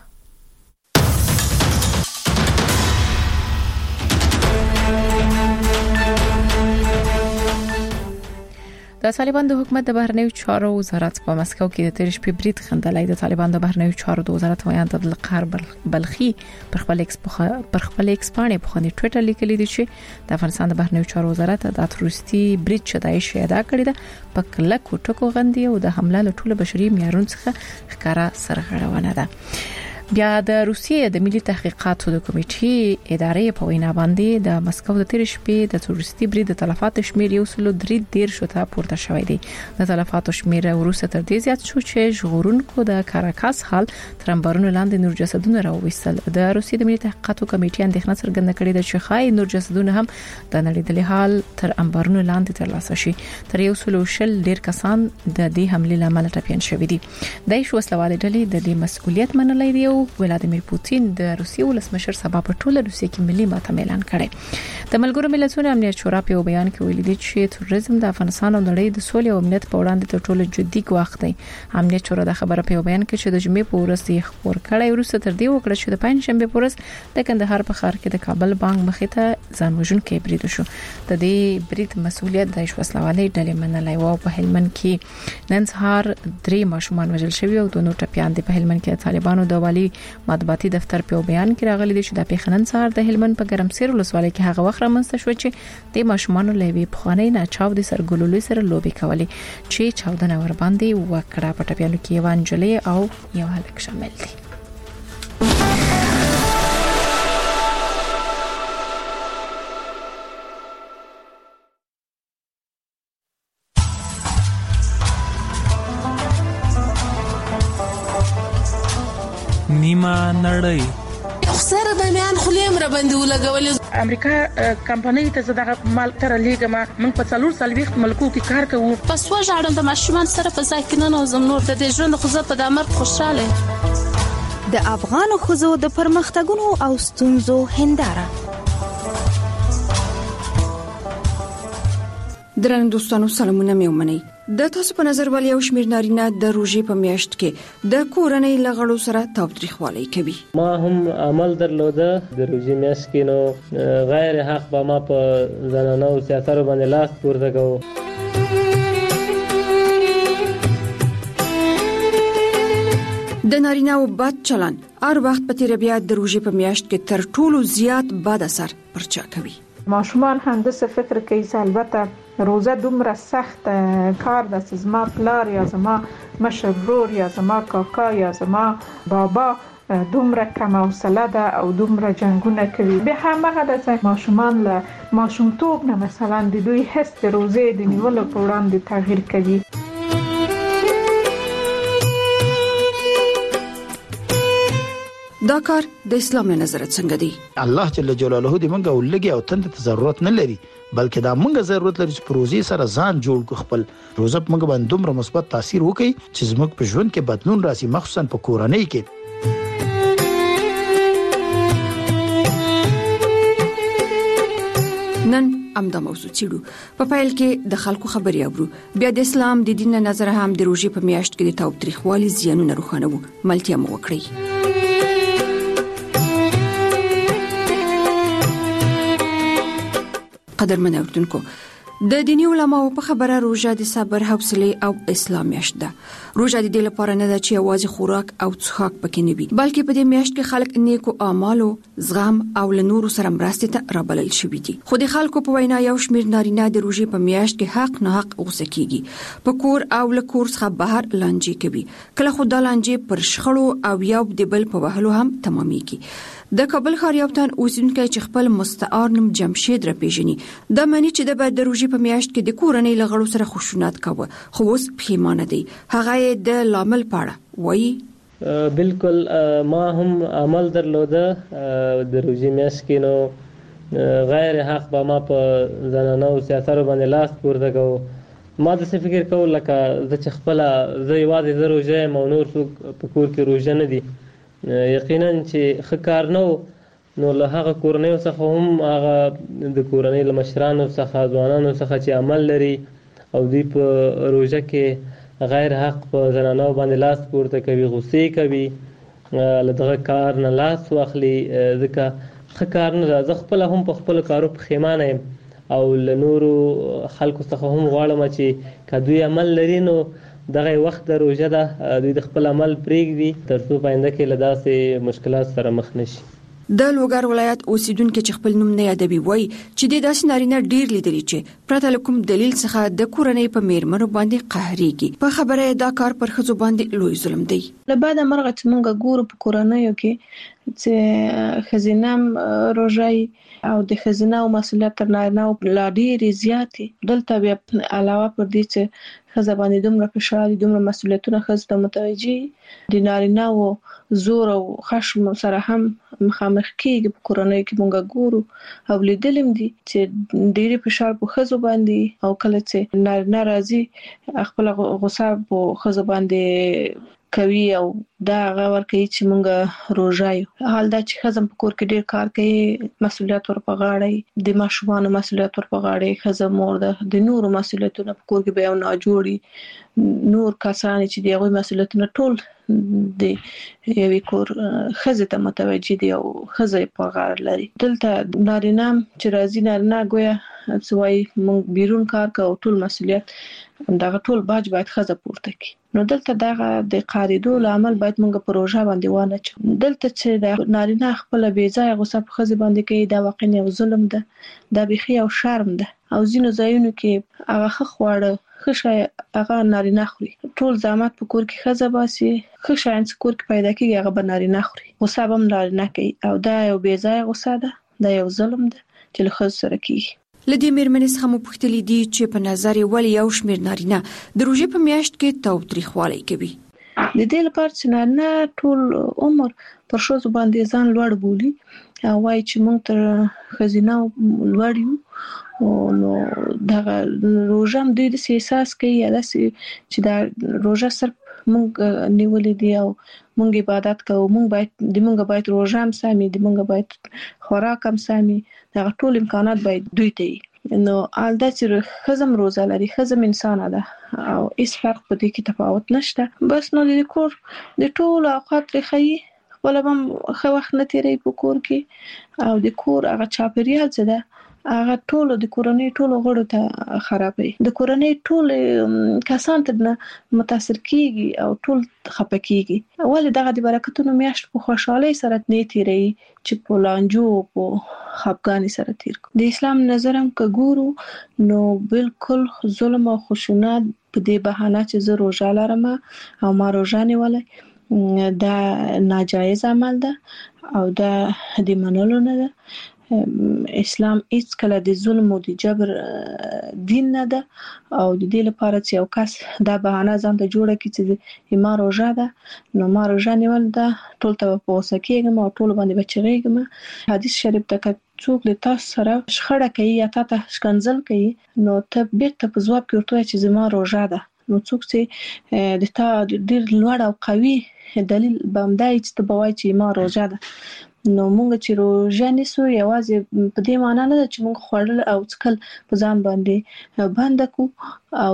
د طالبان د حکومت د بهرنیو چارو وزارت په مسکو کې د تیر شپې برید خندلای د طالبان د بهرنیو چارو د وزارت ویان عبدالقهار بلخي پر خپل ایکس پر خپل ایکسپانې په خوني ټوئیټر لیکلی دی چې د افغانستان د بهرنیو چارو وزارت د تروریستي برید شدای شي ادا کړی ده په کلکو ټکو غندي او د حمله له ټوله بشري معیارونو څخه ښکارا سرغړونه ده بیا د روسیې د ملي تحقیقاتو د کمیټې ادارې په وینا باندې د مسکو د تیر شپې د تروریستي برید د تلفات شمیر یو سل درې ډیر شته پورته شوی دی د تلفات شمیر وروسته تر دې زیات شو چې ژغورونکو د کاراکاس حال تر امبارونو لاندې نور جسدونه راوېستل د روسیې د ملي تحقیقاتو کمیټې اندېښنه څرګنده کړې ده چې خای نور جسدونه هم د نړیدلې حال تر امبارونو لاندې ترلاسه شي تر یو سل شل ډیر کسان د دې حمله لامل ټپيان شوی دي د ایش وسلواله ډلې د دې مسؤلیت منلای دی ولادیمیر پوتین د روسیې ولسمشر سبا په ټوله روسیې کې ملي ماتم اعلان کړي د ملګرو ملتونو امنیت شورا په بیان کې ویلي دي چې تروریزم د افغانستان او نړۍ د سولې او امنیت په وړاندې تر ټولو جدي ګواښ دی امنیت شورا د خبره په بیان کې چې د جمعې په ورځ یې خبر کړی وروسته تر دې وکړه چې د پنځشنبه په ورځ د کندهار په ښار کې د کابل بانک مخې ته ځان وژونکي برید شو د دې برید مسؤلیت د وسلوالۍ ډلې منلای و په هلمند کې نن سهار درې ماشومان وژل شوي او دوه نور ټپيان دي په هلمند کې طالبانو د والي مطبوعاتي دفتر په بیان کې راغلي دي چې د پیښنن سهار د هلمند په ګرمسیر ولسوالۍ کې هغه وخت رامنځته شو چې د ماشومان له وی پخوانی نه چاو د سرګلولې سره لوبي کولې چې چاودنه ور باندې وکړه په ټپيانو کې یو انجلي او یو هلک شامل دي نیمه نړۍ خسر د میان خلیم را باندې ولګول امریکا کمپنۍ ته زړه مال تر لیګما موږ په څلور سلويخت ملکو کې کار کوو پس و ژړم د ماشومان سره په ځای کې نه نوزم نور د دې ژوند خو زه په دمر خوشاله د افغان خزو د پرمختګونو او ستونزو هنداره درنو دوستانو سلامونه مې ومنئ د تاسو په نظر ولې یو شمېر نارینه د روژې په میاشت کې د کورنۍ لغړو سره تاوتریخوالی کوي ما هم عمل درلوده د روژې میاشت کې نو غیر حق به ما په زنانه او سیاستو باندې لاس پورته کوو د نارینه او بد چلن هر وخت په تیر بیا د روژې په میاشت کې تر ټولو زیات بد اثر پرچا کوي ماشومان هم د څه فکر کوي البته روزه دومره سخت کار د زما پلار یا زما مشر ورور یا زما کاکا یا زما بابا دومره کم حوصله ده او دومره جنگونه کوي به همغه د ماشومان له ماشومتوب نه مثلا د دوی حس د روزه د نیولو په وړاندې تغییر کوي دا کار د اسلام نظر څنګه دی الله جل جلاله دې مونږه ولګي او تند ته ضرورت نه لري بلکې دا مونږه ضرورت لري چې پروژې سره ځان جوړ کو خپل روزه مونږ باندې دومره مثبت تاثیر وکړي چې زموږ په ژوند کې بدلون راسي مخصوصا په کورنۍ کې نن امدا موضوع چیرو په فایل کې د خلکو خبري اورو بیا د اسلام د دین نظر هم د روزي په میاشت کې د تاوتریخوالي زیانونه روښانه وو ملتیا مو وکړي قدرمن اوردونکو د دینی علماو په خبره روژه د صبر، حوصله او اسلام میاشت ده. روژه د دې لپاره نه ده چې یوازې خوراک او څښاک پکې نه وي، بلکې په دې میاشت کې خلک نیکو اعمالو، زغم او له نورو سره مرستې ته رابلل شوي دي. خو د خلکو په وینا یو شمېر نارینه د روژې په میاشت کې حق نه حق غوسه کیږي، په کور او له کور څخه بهر لانجې کوي، کله خو دا لانجې پر شخړو او یو د بل په وهلو هم تمامېږي. د کابل ښار یو تن اوسیدونکی چې خپل مستعار نوم جمشید را پیژني، دا معنی چې د بعد د روژې په میاشت کې د کورنۍ له غړو سره خشونت کاوه، خو اوس پښیمانه دی. هغه یې د لامل پاړه وایي: بالکل ما هم عمل درلوده د روژې میاشت کې، نو غیر حق به ما په زنانه او سیاسرو باندې لاس پورته کوو. ما داسې فکر کول لکه زه چې خپله زه یوازې زه روژه یم او نور څوک په کور کې روژه نه دي. یقینا چې ښه کار نه و، نو له هغه کورنیو څخه هم هغه د کورنۍ له مشرانو څخه، ځوانانو څخه چې عمل لري او دوی په روژه کې غیر حق په زنانو باندې لاس پورته کوي، غصې کوي، له دغه کار نه لاس واخلي، ځکه ښه کار نه ده. زه خپله هم په خپلو کارو پښیمانه یم او له نورو خلکو څخه هم غواړم چې که دوی عمل لري نو دغه وخت د روژه ده، دوی د خپل عمل پرېږدي تر څو په آینده کې له داسې مشکلات سره مخ نشي. د لوګر ولایت اوسیدونکو چې خپل نوم نه یادوي وایي چې د داسې نارینه ډیر لیدلي چې پرته له کوم دلیل څخه د کورنۍ په میرمنو باندې قهرېږي. په خبره دا کار پر ښځو باندې لوی ظلم دی. له بعده مرغه چې موږ ګورو په کورنیو کې چې ښځینه روژه او د ښځینه او مسؤلیت تر نارینه لا ډېرې زیاتې. دلته بیا علاوه پر دې چې ښځه باندې دومره فشار، دومره مسؤلیتونه ښځو ته متوجه دي، نارینه او زور او خشم سره هم مخامخ کېږي. په کورنیو کې موږ ګورو او لیدلم دي چې ډېرې فشار په ښځو باندې، او کله چې نارینه راځي خپل غوسه په ښځو باندې کوي او دا هغه ورکوي چې موږ روژه یو. حال دا چې ښځه په کور کې ډېر کار کوي، مسؤلیت ور په غاړه، د ماشومانو مسؤلیت ور په غاړه، ښځه مور ده، د نورو مسؤلیتونه په کور کې به یو ناجوړي نور کسان چې د هغوی مسؤلیتونه ټول د یوې کور ښځې ته متوجه دي او ښځه په غاړه لري. دلته نارینه چې راځي، نارینه ګویا څه وایي موږ بیرون کار کوو، ټول مسؤلیت دغه ټول باج باید ښځه پورته کړي. نو دلته دغه د قاریدو لامل باید موږ په روژه باندې وانه چو. دلته چې د نارینه خپل بې ځایه غوسه په ښځې باندې کوي، دا واقعا یو ظلم ده، دا بیخي یو شرم ده. او ځینو ځایونو کې هغه ښه خواړه، ښه شی هغه نارینه خوري، ټول زحمت په کور کې ښځه باسي، ښه شیان چې کور کې پیدا کېږي هغه به نارینه خوري، غوسه به هم نارینه کوي، او دا یو بې ځایه غوسه ده، دا یو ظلم ده چې له ښځو سره کېږي. لدې میرمنې څخه مو پوښتلي دي چې په نظر یې ولې یو شمېر نارینه د روژې په میاشت کې تاوتریخوالی کوي. د دې لپاره چې نارینه ټول عمر پر ښځو باندې ځان لوړ بولي او وایي چې موږ تر ښځینه لوړ یو، نو دغه روژه هم دوی داسې احساس کوي یا داسې چې دا روژه صرف موږ نیولې دي او موږ عبادت کوو، موږ باید د موږ باید روژه هم سمي، د موږ باید خوراک هم سمي، دغه ټول امکانات باید دوی ته وي. نو الدا چې ښځه هم روژه لري، ښځه هم انسانه ده او هیڅ فرق په دې کې تفاوت نشته. بس نو د کور د ټولو اوقات ترې ښایي، خپله به هم ښه وخت نه تېروي په کور کې، او د کور هغه چاپېریال چې ده هغه ټولو د کورنۍ ټولو غړو ته خرابوي، د کورنۍ ټول کسان ترنه متاثر کیږي او ټول خفه کیږي. ولې دغه د برکتونو میاشت په خوشحالۍ سره نه تیروي چې په لانجو او په خفګانۍ سره تیر کړي. د اسلام نظر هم که ګورو نو بالکل ظلم او خشونت په دې بهانه چې زه روژه لرم او ما روژه نیولې دا ناجایز عمل ده او دا د منلو نه ده. اسلام هیڅ کله د ظلم او د جبر دین نه ده، او د دې لپاره چې یو کس دا بهانه ځان ته جوړه کړي چې ما روژه ده نو ما روژه نیول ده، ټول ته په غوسه کېږم او ټول باندې به چغېږم. حدیث شریف ته که څوک د تاسو سره شخړه کوي یا تا ته ښکنځل کوي نو ته بیرته په ځواب کې ورته وایې چې زما روژه ده. نو څوک چې د تا ډېر لوړ او قوي دلیل به همدا وي چې ته به وایې چې ما روژه ده. نو موږ چې روزه نیسو یوازې په دې معنی نه چې موږ خوړل او څکل په ځان باندې بند کو او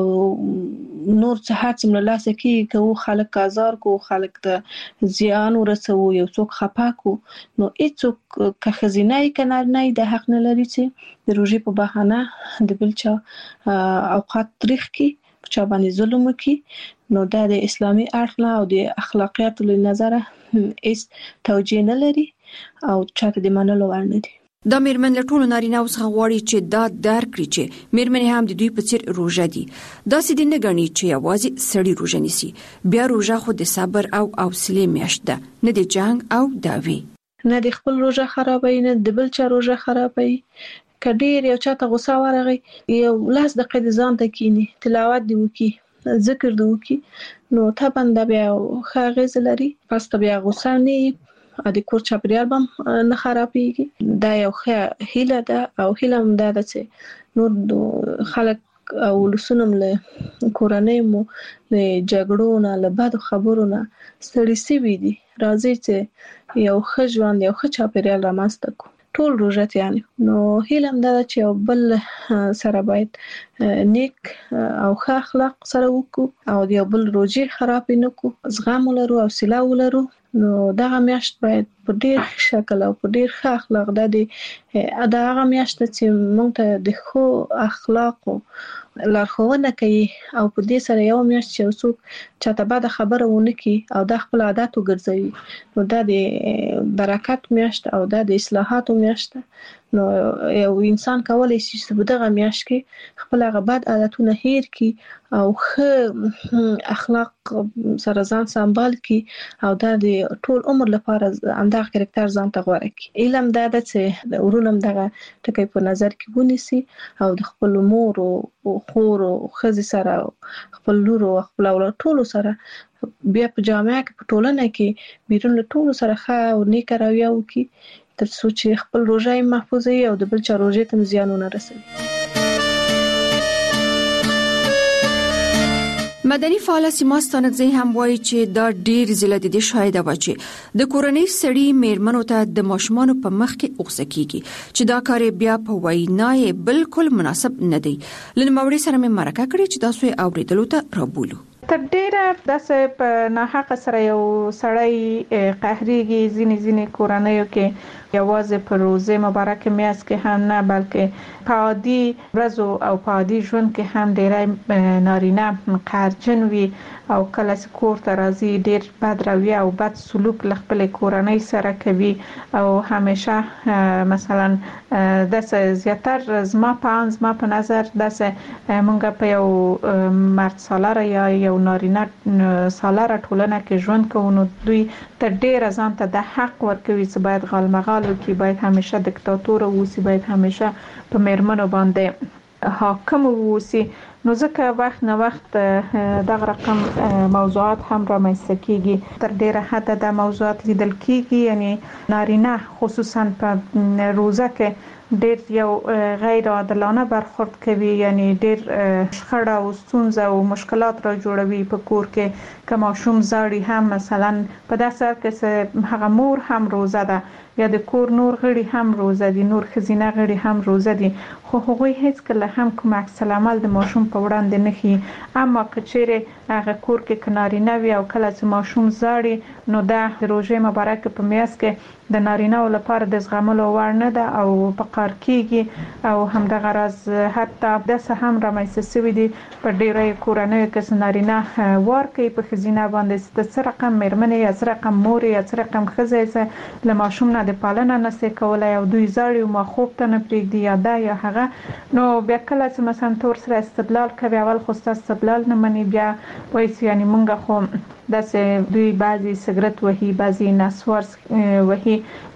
نور څه هڅه مله لاسه کې کو خلک آزار کو خلک ته زیان ورسو یو څوک خپا کو نو هیڅوک که خزینه کنار نه د حق نه لري چې د روزي په بهانه د بل چا اوقات تاریخ کې په چا باندې ظلم وکي نو دا د اسلامي اړخ او د اخلاقیات له نظره هیڅ توجیه نه لري او چاته د منلو وړ نه دي. دا میرمن له ټولو نارینه‌و څخه غواړي چې دا درک کړي چې میرمنې هم د دوی په څیر روزه دي. داسې دي نه ګڼي چې یوازې سړی روزه نیسي. بیا روزه خو د صبر او حوصله میاشت ده، نه د جنگ او دعوی. نه د خپل روزه خرابوي نه د بل چا روزه خرابوي. کډیر یو چاته غوسه ورغی یو لاس د قید ځان ته کینی تلاوت دی وکي ذکر دی وکي نو ته بنده بیا خاغز لري پس ته بیا غوسه نه ا د کور چاپریال بم نه خرابېږي دا یو ښه هیله ده او هیله هم ده چې نور خلک او لسونم له کورنۍ مو له جګړو نه له بد خبرو نه ستړي سوي دي راځي چې یو ښه ژوند یو ښه چاپریال رامنځته کو ټول روزت یعنی نو هیلم دا چې بل سره باید نیک او ښه اخلاق سره وکړو او د بل روزي خراب نه کو زغم ولرو او حوصله ولرو نو دا میاشت باید په ډیر شکل او په ډیر ښه اخلاق د دې دا هغه میاشت چې موږ ته د خو اخلاق لارښوونه کوي او په دې سره یو میاشت چې څوک چاته بعد خبره ونه کی او د خپل عادت وګرځوي نو دا د برکت میاشت او دا د اصلاحات میاشت نو یو انسان کولای شي چې په دغه میاشت کې خپل هغه بد عادتونه هیر کی او ښه اخلاق سره ځان سمبال کی او دا د ټول عمر لپاره اندغه کریکټر ځان ته غوړه کی علم دا د چې ورونم دغه ټکی په نظر کې ونیسي او د خپل مور او خور او خزي سره خپل لور او خپل اولاد ټول سره بیا په جامعه کې په ټولنه کې بیرون ټول سره ښه او نیک رویه وکي تر څو چې خپل روزه محفوظ وي او د بل چا روزه ته زیان نه رسوي. مدني فعال سیما ستانکزی هم وایي چې دا ډیر زله د دې شاهده و چې د کورنۍ سړي میرمنو ته د ماشومان په مخ کې اوسه کیږي چې دا کار بیا په وینای بالکل مناسب نه دی. لنموړي سره مې مرکه کړې چې تاسو یې اوریدلو ته رابولو. تر ډیره داسې په ناحق سره یو سړی قهريږي ځینې ځینې کورنیو کې یوازې په روزه مبارک میاشت کې هم نه بلکې په عادي ورځو او په عادي ژوند کې هم ډیره نارینه قهرجن وي او کله چې کور ته راځي ډیر بد رویه او بد سلوک له خپل کورنۍ سره کوي او همیشه مثلا داسې زیاتره زما په ان زما په نظر داسې مونږ په یو مرد سالاره یا یو نارینه سالاره ټولنه کې ژوند کوو نو دوی ته ډیر ځان ته د حق ورکوي چې باید غالمغال وکړي باید همیشه دیکتاتور اوسي باید همیشه په میرمنو باندې حاکم اوسي نو ځکه وخت نه وخت دغه رقم موضوعات هم رامنځته کیږي تر ډیره حد د موضوعات لیدل کیږي یعنی نارینه خصوصا په روزه کې ډیر یو غیر عادلانه برخورد کوي یعنی ډیر شخړه او ستونزه او مشکلات را جوړوي په کور کې که ماشوم زاړي هم مثلا په داسې کې هغه مور هم روزه ده یا د کور نور غړي هم روزه دي نور خزینه غړي هم روزه دي خو هغوی هیڅ کله هم کوم عکس العمل د ماشوم په وړاندې نه خي اما کچېره هغه کور کې کنارینه وي او کله چې ماشوم زاړي نو دا د روزه مبارک په میاشت کې د نارینه لپاره د زغملو وړ نه ده او په قار کېږي او همدغه راز حتی داسې هم رامنځته شوي دي په ډیری کورنیو کې چې نارینه وار کوي په ښځینه باندې د څه رقم میرمنې یا څه رقم مور یا څه رقم ښځه یې له ماشوم نه د پالنه نسي کولای او دوی زاړي او ما خوب ته نه پرېږدي یا دا یا هغه نو بیا کله چې مثلا تور سره استدلال کوي اول خو استدلال نه مني بیا وایي یعنی مونږ خو داسې دوی بعضی سیګریټ وهي بعضی نسوار وهي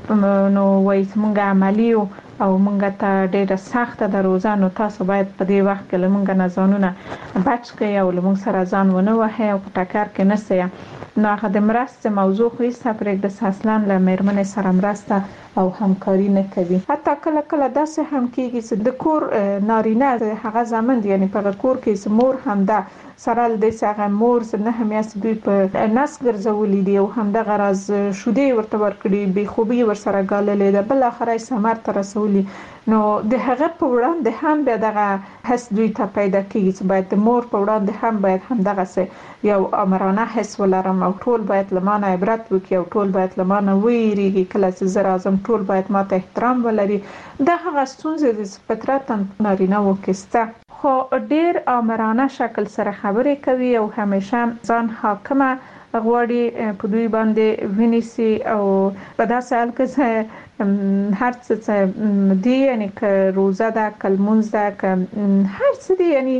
نو وایي مونږ عملی او مونږ ته ډیره سخته د روزه نو تاسو باید په دې وخت کې لمونږ نه ځانونه بچ کړئ او لمونږ سره ځان ونه وهئ او په ټکر کې نه سئ نو هغه د مرستې موضوع خو هیڅ پرېږده اصلا له میرمنې سره مرسته او همکاري نه کوي. حتی کله کله داسې هم کیږي چې د کور نارینه هغه زمند یعنی په کور کې مور هم ده سره د څنګه مور نه همیاس دوی په نس ګرځولې دی او هم د غرض شودې ورته ورکړي به خوبي ورسره غاللې ده بل اخرای سمر تر رسولي نو د هغه په وړاندې هم به دغه حس دوی ته پیدا کیږي چې باید د مور په وړاندې هم باید هم دغه څه یو امرانه حس ولرم او ټول باید لمانه عبرت وکړي او ټول باید لمانه ویریږي کله چې زه راځم ټول باید ماته احترام ولري د هغه ستونزې د فطرت نارینه وکسته خو ډیر امرانه شکل سره خبرې کوي او همیشه ځان حاکمه غواړي په دوی باندې ونیسي او په داسې حال کې هر څه دی یعنی که روزه ده کلمونز ده که هر څه دی یعنی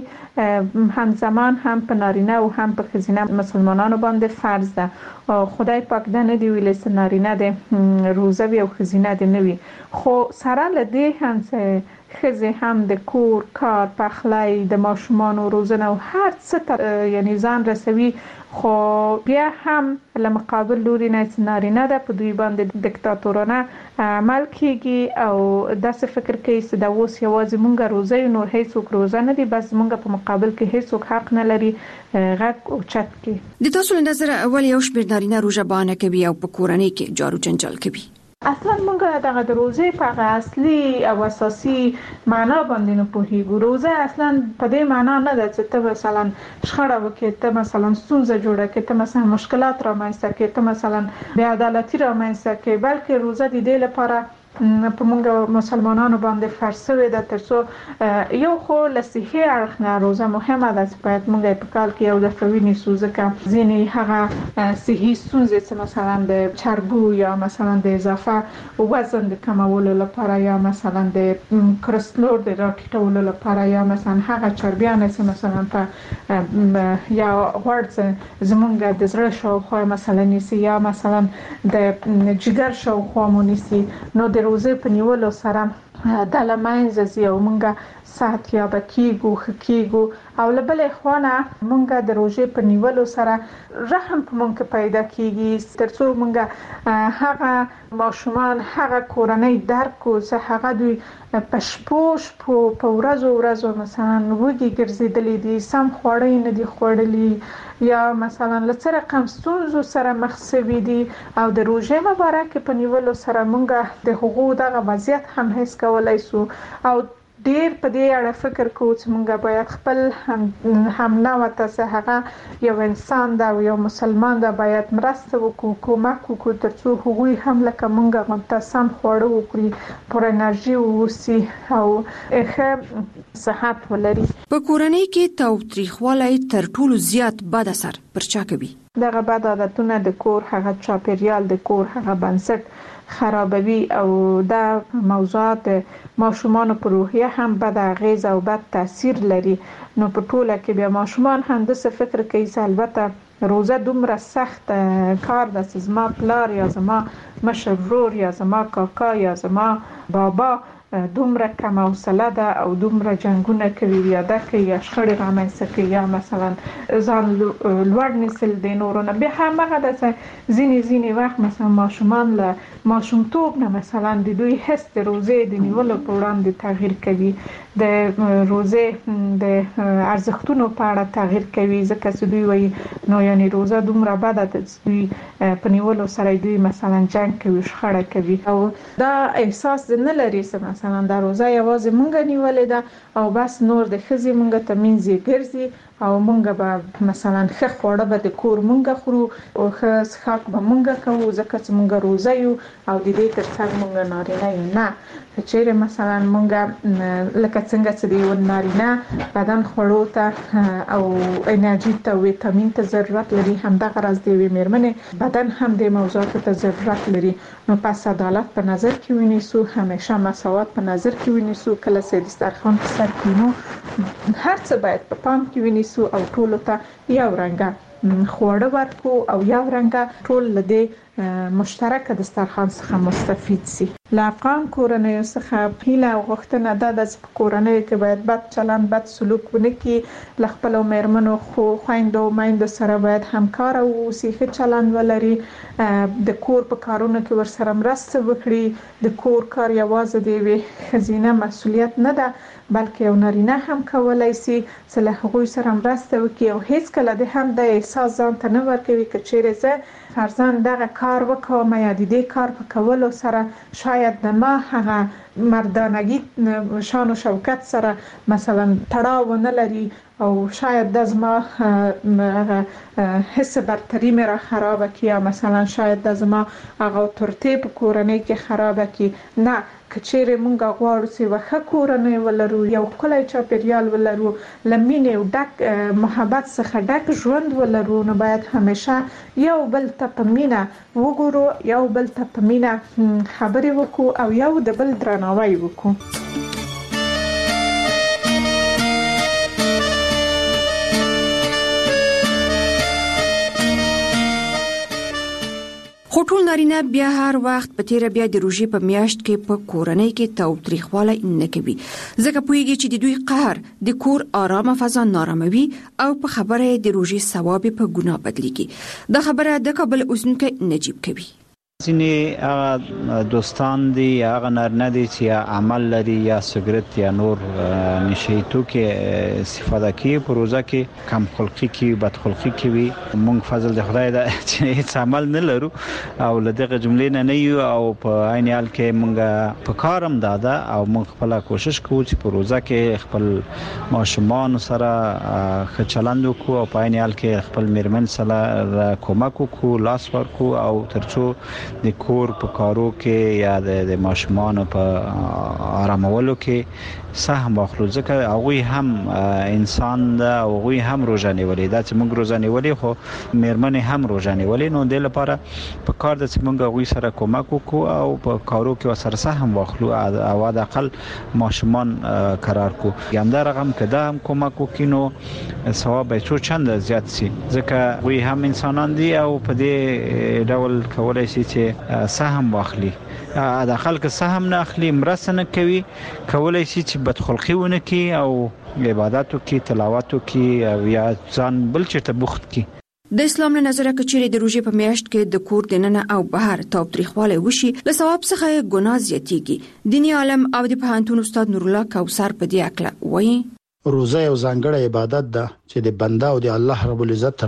همزمان هم په نارینه او هم په ښځینه مسلمانانو باندې فرض ده خدای پاک ده نه دی ویلي چې نارینه ده روزه وي او ښځینه ده نه وي خو سره له دې هم چې ښځې هم د کور کار پخلی د ماشومانو روزنه او هر څه یعنی ځان رسوي خو بیا هم له مقابل لوري نه نارینه ده په دوی باندې دیکتاتورانه عمل کیږي او داسې فکر کوي چې دا اوس یوازې مونږه روزه یو نور هیڅوک روزه نه دي بس مونږه په مقابل کې هیڅوک حق نه لري غږ او چت کې د تاسو له نظر اول یو شمېر نارینه روزه بانه کوي او په کورنۍ کې جارو جنجال کوي اصلا مونږ دغه د روزه په اصلي او اساسي معنا باندې نه پوهیږو روزه اصلا په دې معنا نه ده چې ته مثلا شخړه وکړې ته مثلا ستونزه جوړه کړې ته مثلا مشکلات رامنځته کړې ته مثلا بې عدالتي رامنځته کړې بلکې روزه د دې لپاره په موږ مسلمانانو باندې فرض شوی ده ترڅو یو خو لصحي اړخ نه روزه مهمه ده چې باید موږ په کال کې یو دفعه ونیسو ځکه ځینې هغه صحي ستونزې چې مثلا د چربو یا مثلا د اضافه وزن د کمولو لپاره یا مثلا د کلسترول د راټیټولو لپاره یا مثلا هغه چربیان چې مثلا په یا غوړ زمونږ د زړه شاوخوا مثلا نیسي یا مثلا د جګر شاوخوا مو نیسي نو د روزه په نیولو سره د لمانځه زیو مونږه سات یا بکیګو خکیګو او لبلې خوانه مونږه د روزه په نیولو سره رحم په مونږ پیدا کیږي ترڅو مونږه هغه ماشومان هغه کورنۍ درکو چې هغه دوی پښپوش په ورځو ورځو مثلا وګي ګرځیدلې دي سم خوړې نه دي خوړلې یا مثلا لڅ رقم ستونزو سره مخ شوي دي او د روزه مبارک په نیولو سره مونږه د حقوق دغه وضعیت هم هیڅ کولای سو او ډیر په دې اړه فکر کوو چې مونږ باید خپل هم هم نو تاسو هغه یو انسان دا یو مسلمان دا باید مرسته وکړو کومک وکړو ترڅو هغوی هم لکه مونږ متسم خوړو وکړي پر انرژي ووسی او ښه صحت ولري په کورنۍ کې تاوتریخوالی تر ټولو زیات بد اثر پر چا کوي دغه بد عادتونه د کور هغه چاپیریال د کور هغه بنسټ خرابوي او دا موضوعات ماشومان په روحیه هم بد اغیز او بد تاثیر لري نو په ټوله کې بیا ماشومان هم د څه فکر کوي چې البته روزه دومره سخت کار ده چې زما پلار یا زما مشر ورور یا زما کاکا یا زما بابا دومره کم حوصله ده او دومره جنگونه کوي یا د کې یا شخړې رامنځته کوي یا مثلا ځان لوړ نیسل د نورو نه به هم هغه د ځینې ځینې وخت مثلا ماشومان له ماشومتوب نه مثلا د دوی حس د روزه د نیولو په وړاندې تغییر کوي د روزه د ارزښتونو په اړه تغییر کوي ځکه چې دوی وایي نو یعنی روزه دومره بده ده چې دوی په نیولو سره دوی مثلا جنگ کوي شخړه کوي او دا احساس نه لري چې مثلا دا روزه یوازې مونږ نیولې ده او بس نور د ښځې مونږ ته منځي ګرځي او مونږ به مثلا ښه خواړه به د کور مونږ خورو او ښه څښاک به مونږ کوو ځکه چې مونږ روزه یو او د دې ترڅنګ مونږ نارینه یو نه چیرې مثلا مونږ لکه څنګه چې د یو نارینه بدن خوړو ته او انرژي ته ویټامین ته ضرورت لري همدغه راز د یوې میرمنې بدن هم د موضوعاتو ته ضرورت لري نو پس عدالت په نظر کې ونیسو همیشه مساوات په نظر کې ونیسو کله چې دسترخوان په سر کینو هر څه باید په پام کې ونیسو او ټول ته یو رنګه خواړه ورکو او یو رنګه ټول لدې مشترک دسترخوان څخه مستفید سي. لا افغان کورنۍ څخه هیله او غوښتنه ده د کورنۍ کې باید بد چلند بد سلوک ونه کړي، ل خپل مېرمنو خو خويندو مایندو سره باید همکار او سیخه چلند ولري، د کور په کارونو کې ورسره مرسته وکړي. د کور کار یوازې د وی خزینه مسولیت نه ده بلکې یو نارینه هم کولای شي چې له هغوی سره مرسته وکړي او هیڅ کله د هم د احساس ځان ته نه ورکوي چې چیرې زه فرضاً دغه کار وکوم یا د دې کار په کولو سره شاید د ما هغه مردانگی شان و شوکت سره مثلا تړاو نه لري او شاید د زما حس برتری مې را خراب کی یا مثلا شاید د زما هغه ترتیب په کورنۍ کې خراب کی. نه، کچېره مونږ غواړو چې وخه کورنۍ ولرو، یو کلای چاپیریال ولرو، لمینه او ډک محبت څخه ډک ژوند ولرو، نو باید همیشه یو بل ته په مینه وګورو، یو بل ته په مینه خبرې وکړو او یو د بل درناوی وکړو. خو ټول نارینه بیا هر وخت په تیر بیا د روژې په میاشت کې په کورنۍ کې تاوتریخوالی نه کوي، ځکه پوهیږي چې د دوی قهر د کور آرامه فضا ناراموي او په خبره د روژې ثواب په ګناه بدلیږي. دا خبره د کابل اوسیدونکو نجیب کوي. ځینې هغه دوستان دي هغه نارینه دي چې عمل لري یا سګرټ یا نور نشي توکي استفاده کوي، په روزه کې کم خلقي کې بد خلقي کوي. مونږ فضل د خدای د چې هیڅ عمل نه لرو او لدغه جملې نه نه یو او په عین حال کې مونږ په کارم داده او مونږ خپل کوشش کوو چې په روزه کې خپل ماشومان سره ښه چلند وکړو او په عین حال کې خپل میرمن سره کومک وکړو، لاس ورکړو او ترڅو د کور په کارو کې یا د ماشومان په آرامولو کې سهم واخلو، ځکه هغه هم انسان ده او هغه هم روزه نیولې ده چې موږ روزه نیولې خو میرمن هم روزه نیولې، نو د لپاره په کار د چې موږ هغه سره کومک وکړو او په کارو کې سره سهم واخلو او د اقل ماشومان قرار کو. ینده رقم کده هم کومک وکینو ثواب به څو چند زیات سي، ځکه وی هم انسانان دي او په دې ډول کولای شي چې سهم واخلي. د خلک سهم نه اخلي، مرسته نه کوي، کولای شي چې بدخلقي ونه کوي او عبادتو کې تلاوتو کې او یا ځان بل چیرته بوخت کی. د اسلام له نظره کچېره د روژې په میاشت کې د کور دننه او بهر تاوتریخوالی وشي، له ثواب څخه ګناه زیاتېږي. دیني عالم او د پوهنتون استاد نور الله کوثر په دې اړه وایي: روزه یو ځانګړی عبادت ده چې د بنده او د الله رب العزت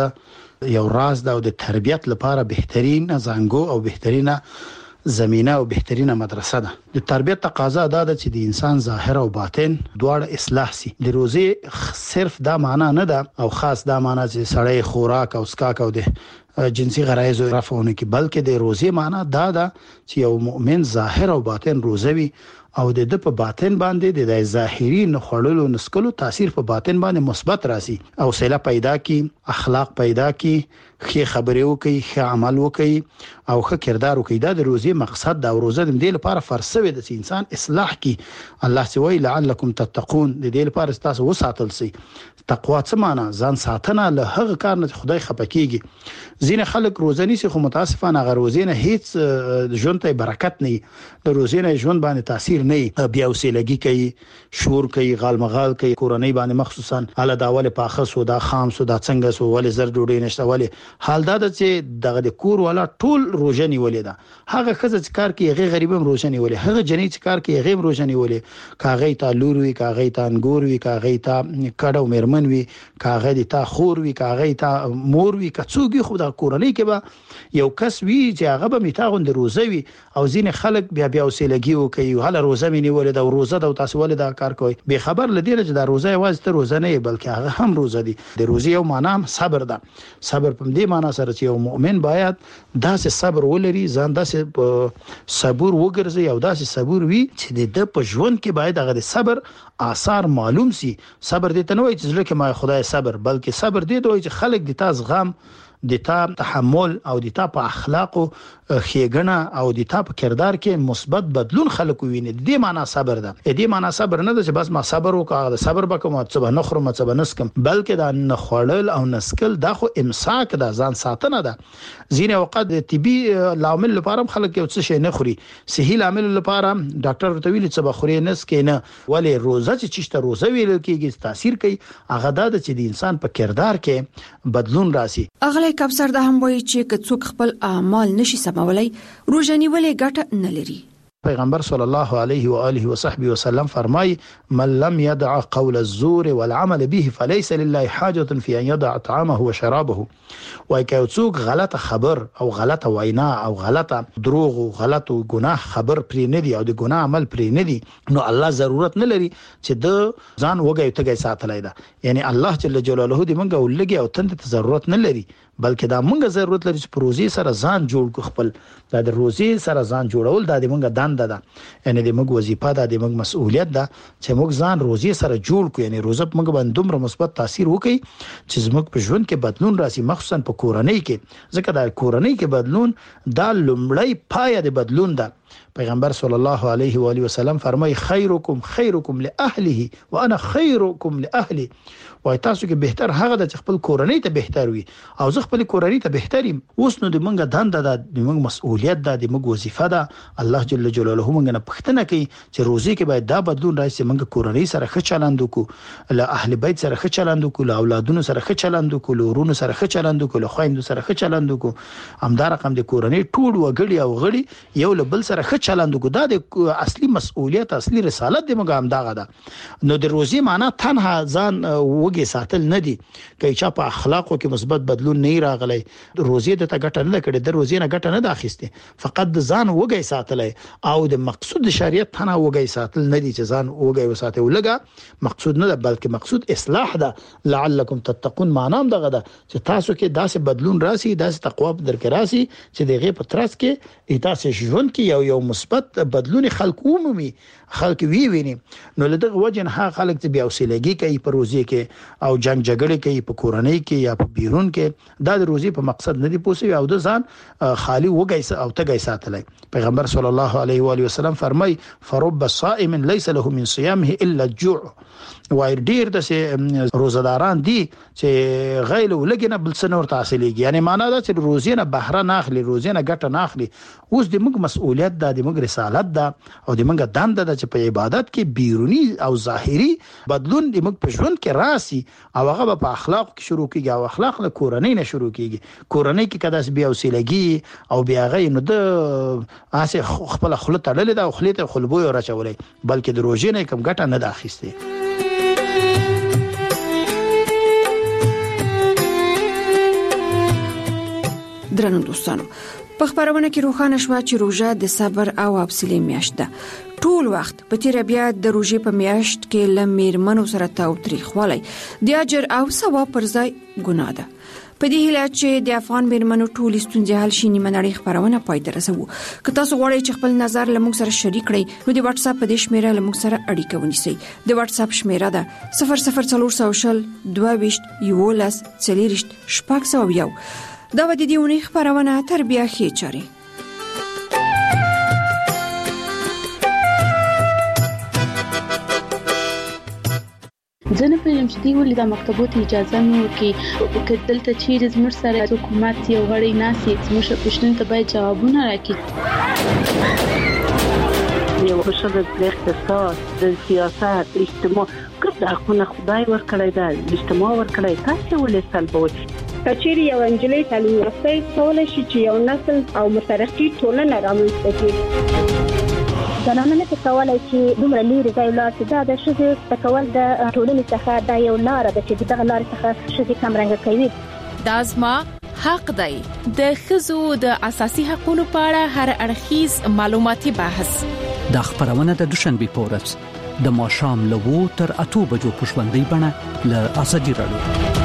ترمنځ یو راز ده او د تربیت لپاره بهترین زنګو او بهترینه زمينه او بهترینه مدرسه ده. د تربیت تقاضا ده چې د انسان ظاهر او باطن دواړه اصلاح سي. د روزي صرف دا معنا نه ده او خاص دا معنا چې سړی خوراک او اسکاک او د جنسي غرایز رفعونه کې، بلکې د روزي معنا دا ده چې یو مؤمن ظاهر او باطن روزوي او د د په باطن باندې د ظاهري نخړلو نسکلو تاثیر په باطن باندې مثبت راسي او سله پیدا کی، اخلاق پیدا کی، ښه خبرې وکي، ښه عمل وکي او ښه کردار وکي. دا د روزي مقصد دا. روزه د دې لپاره فرض د انسان اصلاح کی. الله سوی لعلکم تتقون، د دې لپاره تاسو وساتل سي. تقوا څه معنا؟ ځان ساتنه له هغه کار نه خدای خپکیږي. ځینې خلک روزه نیسي خو متاسفانه هغه روزه نه هیڅ ژوند ته برکت نه، د روزه نه ژوند باندې تاثیر نه، بیا وسیلګي کوي، شور کوي، غالمغال کوي، کورنۍ باندې مخصوصا اله داول پاخه سو دا خام سو دا څنګه سو ولې زر ډوډۍ نشته، ولې حال دا چې دغه د کور والا ټول روزه نیولې ده. هغه خزه چې کار کوي هغه غریبم روزه نیولې، هغه جنې چې کار کوي هغه روزه نیولې، کاغې تا لور وی، کاغې تا انګور وی، کاغې تا کډو میرمن وی، کاغې د تا خور وی، کاغې تا مور وی، کڅوګي خو د کورنۍ کې به یو کس وی چې هغه به میتاغوند روزه وی او ځین خلک بیا بیا وسیلګي وکي، هله روزه مې نیولې ده، روزه د تاسو ولې دا کار کوي، به خبر لدی چې دا روزه یوازې ته روزه نه بلکې هغه هم روزه دي. د روزي یو معنا صبر ده. صبر په دې معنا سره چې یو مؤمن باید داسې صبر ولري، ځان داسې صبور وګرځي او داسې صبور وي چې د په ژوند کې باید هغه صبر آثار معلوم سي. صبر دې ته نه وایي چې ځکه ما خدای صبر، بلکې صبر دې ته وایي چې خلک د تاسو غم د تا تحمل او د تا په اخلاقو خېګنه او د تا په کردار کې مثبت بدلون خلک ویني. د دې معنی صبر ده. د دې معنی صبر نه ده چې بس ما صبر وکړم د صبر وکم او څه نه خورم څه نه سکم، بلکې دا نه خړل او نسکل دا خو امساک ده، ځان ساتنه ده. ځینې وخت د طبي لامل لپاره خلک یو څه شي نه خوري، صحي لامل لپاره ډاکټر ورته ویلي څه بخوري نس کې نه، ولې روزه چې چشته روزه ویل کېږي تاثیر کوي. هغه دا چې د انسان په کردار کې بدلون راسي. اغلی کبسر د هم وایي چې کڅوک خپل اعمال نشي سمولای روزه نیولې ګټه نه لري. پیغمبر صلی الله علیه و آله و صحبه وسلم فرمای من لم يدع قول الزور والعمل به فليس لله حاجه في ان يدع طعامه وشرابه. وای که څوک غلطه خبر او غلطه وینا او غلطه دروغ او غلط او ګناه خبر پرې نه دی او د ګناه عمل پرې نه دی، نو الله ضرورت نه لري چې د ځان وګي تګي ساتلای دا. یعنی الله جل جلاله دې مونږ ولګي او تند ته ضرورت نه لري، بلکې دا مونږ ضرورت لري چې پروژې سره ځان جوړ کو. خپل دا د روزي سره ځان جوړول دا د مونږ دنده ده، یعنی د مونږ وظیفه ده، د مونږ مسؤلیت ده چې مونږ ځان روزي سره جوړ کو. یعنی روزه مونږ باندې دومره مثبت تاثیر وکړي چې زموږ په ژوند کې بدلون راسي، مخصوصا په کورنۍ کې، ځکه دا کورنۍ کې بدلون دا لومړی پایه د بدلون ده. پیغمبر صلی الله علیه و آله وسلم فرمای خیرکم خیرکم لاهله وانا خیرکم لاهلی. وای تاسو کې بهتر هغه د خپل کورنۍ ته بهتر وي او زه خپل کورنۍ ته بهتریم. اوس نو د منګه دنده ده، د منګه مسؤلیت ده، د منګه وظیفه ده. الله جل جلاله منګه نه پښتنه کوي چې روزي کې باید دا بدلون راشي، منګه کورنۍ سره ښه چلند وکړو، له اهل بیت سره ښه چلند وکړو، له اولادونو سره ښه چلند وکړو، له ورونو سره ښه چلند وکړو، له خويندو سره ښه چلند وکړو. همدا رقم د کورنۍ ټول وګړي او غړي یو له بل سره ښه چلند وکړو. دا د اصلي مسؤلیت اصلي رسالت د منګه همداغه ده. نو د روزي معنی تنها ځان وګي ساتل نه دي. کای چا په اخلاقو کې مثبت بدلون نه راغلی، روزي د ته ګټه نه کړي، د روزي نه ګټه نه اخیسته، فقط د ځان وګي ساتلای او د مقصود شریعت تنها وګي ساتل نه دي چې ځان وګي وساته ولګه مقصود نه ده، بلکې مقصود اصلاح ده. لعلکم تتقون معنی هم دغه ده چې تاسو کې داسې بدلون راسي، داسې تقوا په درک راسي چې دغه په ترڅ کې تاسو ژوند کې یو یو مثبت بدلون خلق عمومي خلق وی ویني. نو لدغه وجه نه خلک چې بیا وسیلګي کوي په روزي کې او جنگ جګړه کوي په کورنۍ کې یا په بیرون کې، دا د روزي په مقصد نه دی پوسي او د ځان خالی وګي او تګي ساتلای. پیغمبر صلی الله علیه و آله وسلم فرمای فرب صائم ليس له من صيامه الا الجوع. وای ډیر د روزداران دي چې غیله ولګنه بل څه نور تحصیلېږي، یعنی معنا دا چې روزي نه بهره نه اخلي، روزي نه ګټه نه اخلي. اوس د موږ مسؤلیت ده، د موږ رسالت ده او د موږ دنده ده چې په عبادت کې بیرونی او ظاهري بدلون د موږ په ژوند کې راسي او هغه په اخلاق کې شروع کیږي او اخلاق له کورنۍ نه شروع کیږي. کورنۍ کې کداس بیا وسیلګي او بیا غي نو د اسه خپل خلط تړلې ده او خلیته خلبوي راچولې، بلکې د روزي نه کم ګټه نه اخیسته. درنو دوستانو، په خبرونه کې روښانه شو چې روزه د صبر او حوصله میاشت ده. ټول وخت په تیر بیا د روزي په میاشت کې لمرمنو سره تاو تاریخوالی د اجر او ثواب پر ځای ګناه ده. په دې هیله چې د افغان میرمنو ټول ستونزې حل شي، نیمه نړۍ خبرونه پای ته رسوو. که تاسو غواړئ چې خپل نظر له موږ سره شریک کړئ نو د واتس اپ په دې شمیره له موږ سره اړیکه ونیسئ. د واتس اپ شمیره ده صفر صفر څلور سوشل دوه ویشت یولس څلریشت شپږ سوه یو. دا و د دې ونې خبرونه تربیه خې چاري. زه نه پوهیږم چې دوی ولې دا مکتبو ته اجازه نه ورکوي. که دلته چیرې زموږ سره حکومت یو غړی ناسي زموږ پوښتنو ته باید جوابونه راکړي. یو ښځه د اقتصاد، د سیاست، اجتماع ګډ حقونه خدای ورکړی دی، اجتماع ورکړی، تاسو ولې سلبوي؟ کچېرې یو انجلۍ تعلیم یافته کولای شي چې یو نسل او مترقي ټولنه رامنځته کړي. زنانه نه کولای چې دومره لري ځای لاس دا د ښځې په کول د ټولنې څخه دا یو لار ده چې دغه لار څخه ښځې کمرنګ کوي. دا زما حق دی. د ښځو د اساسي حقوقو په اړه هر اړخیز معلوماتي بحث د خبرونه د دوشنبه په ورځ د ماښام له وو تر اته بجو په ژوندۍ بڼه له ازادي راډیو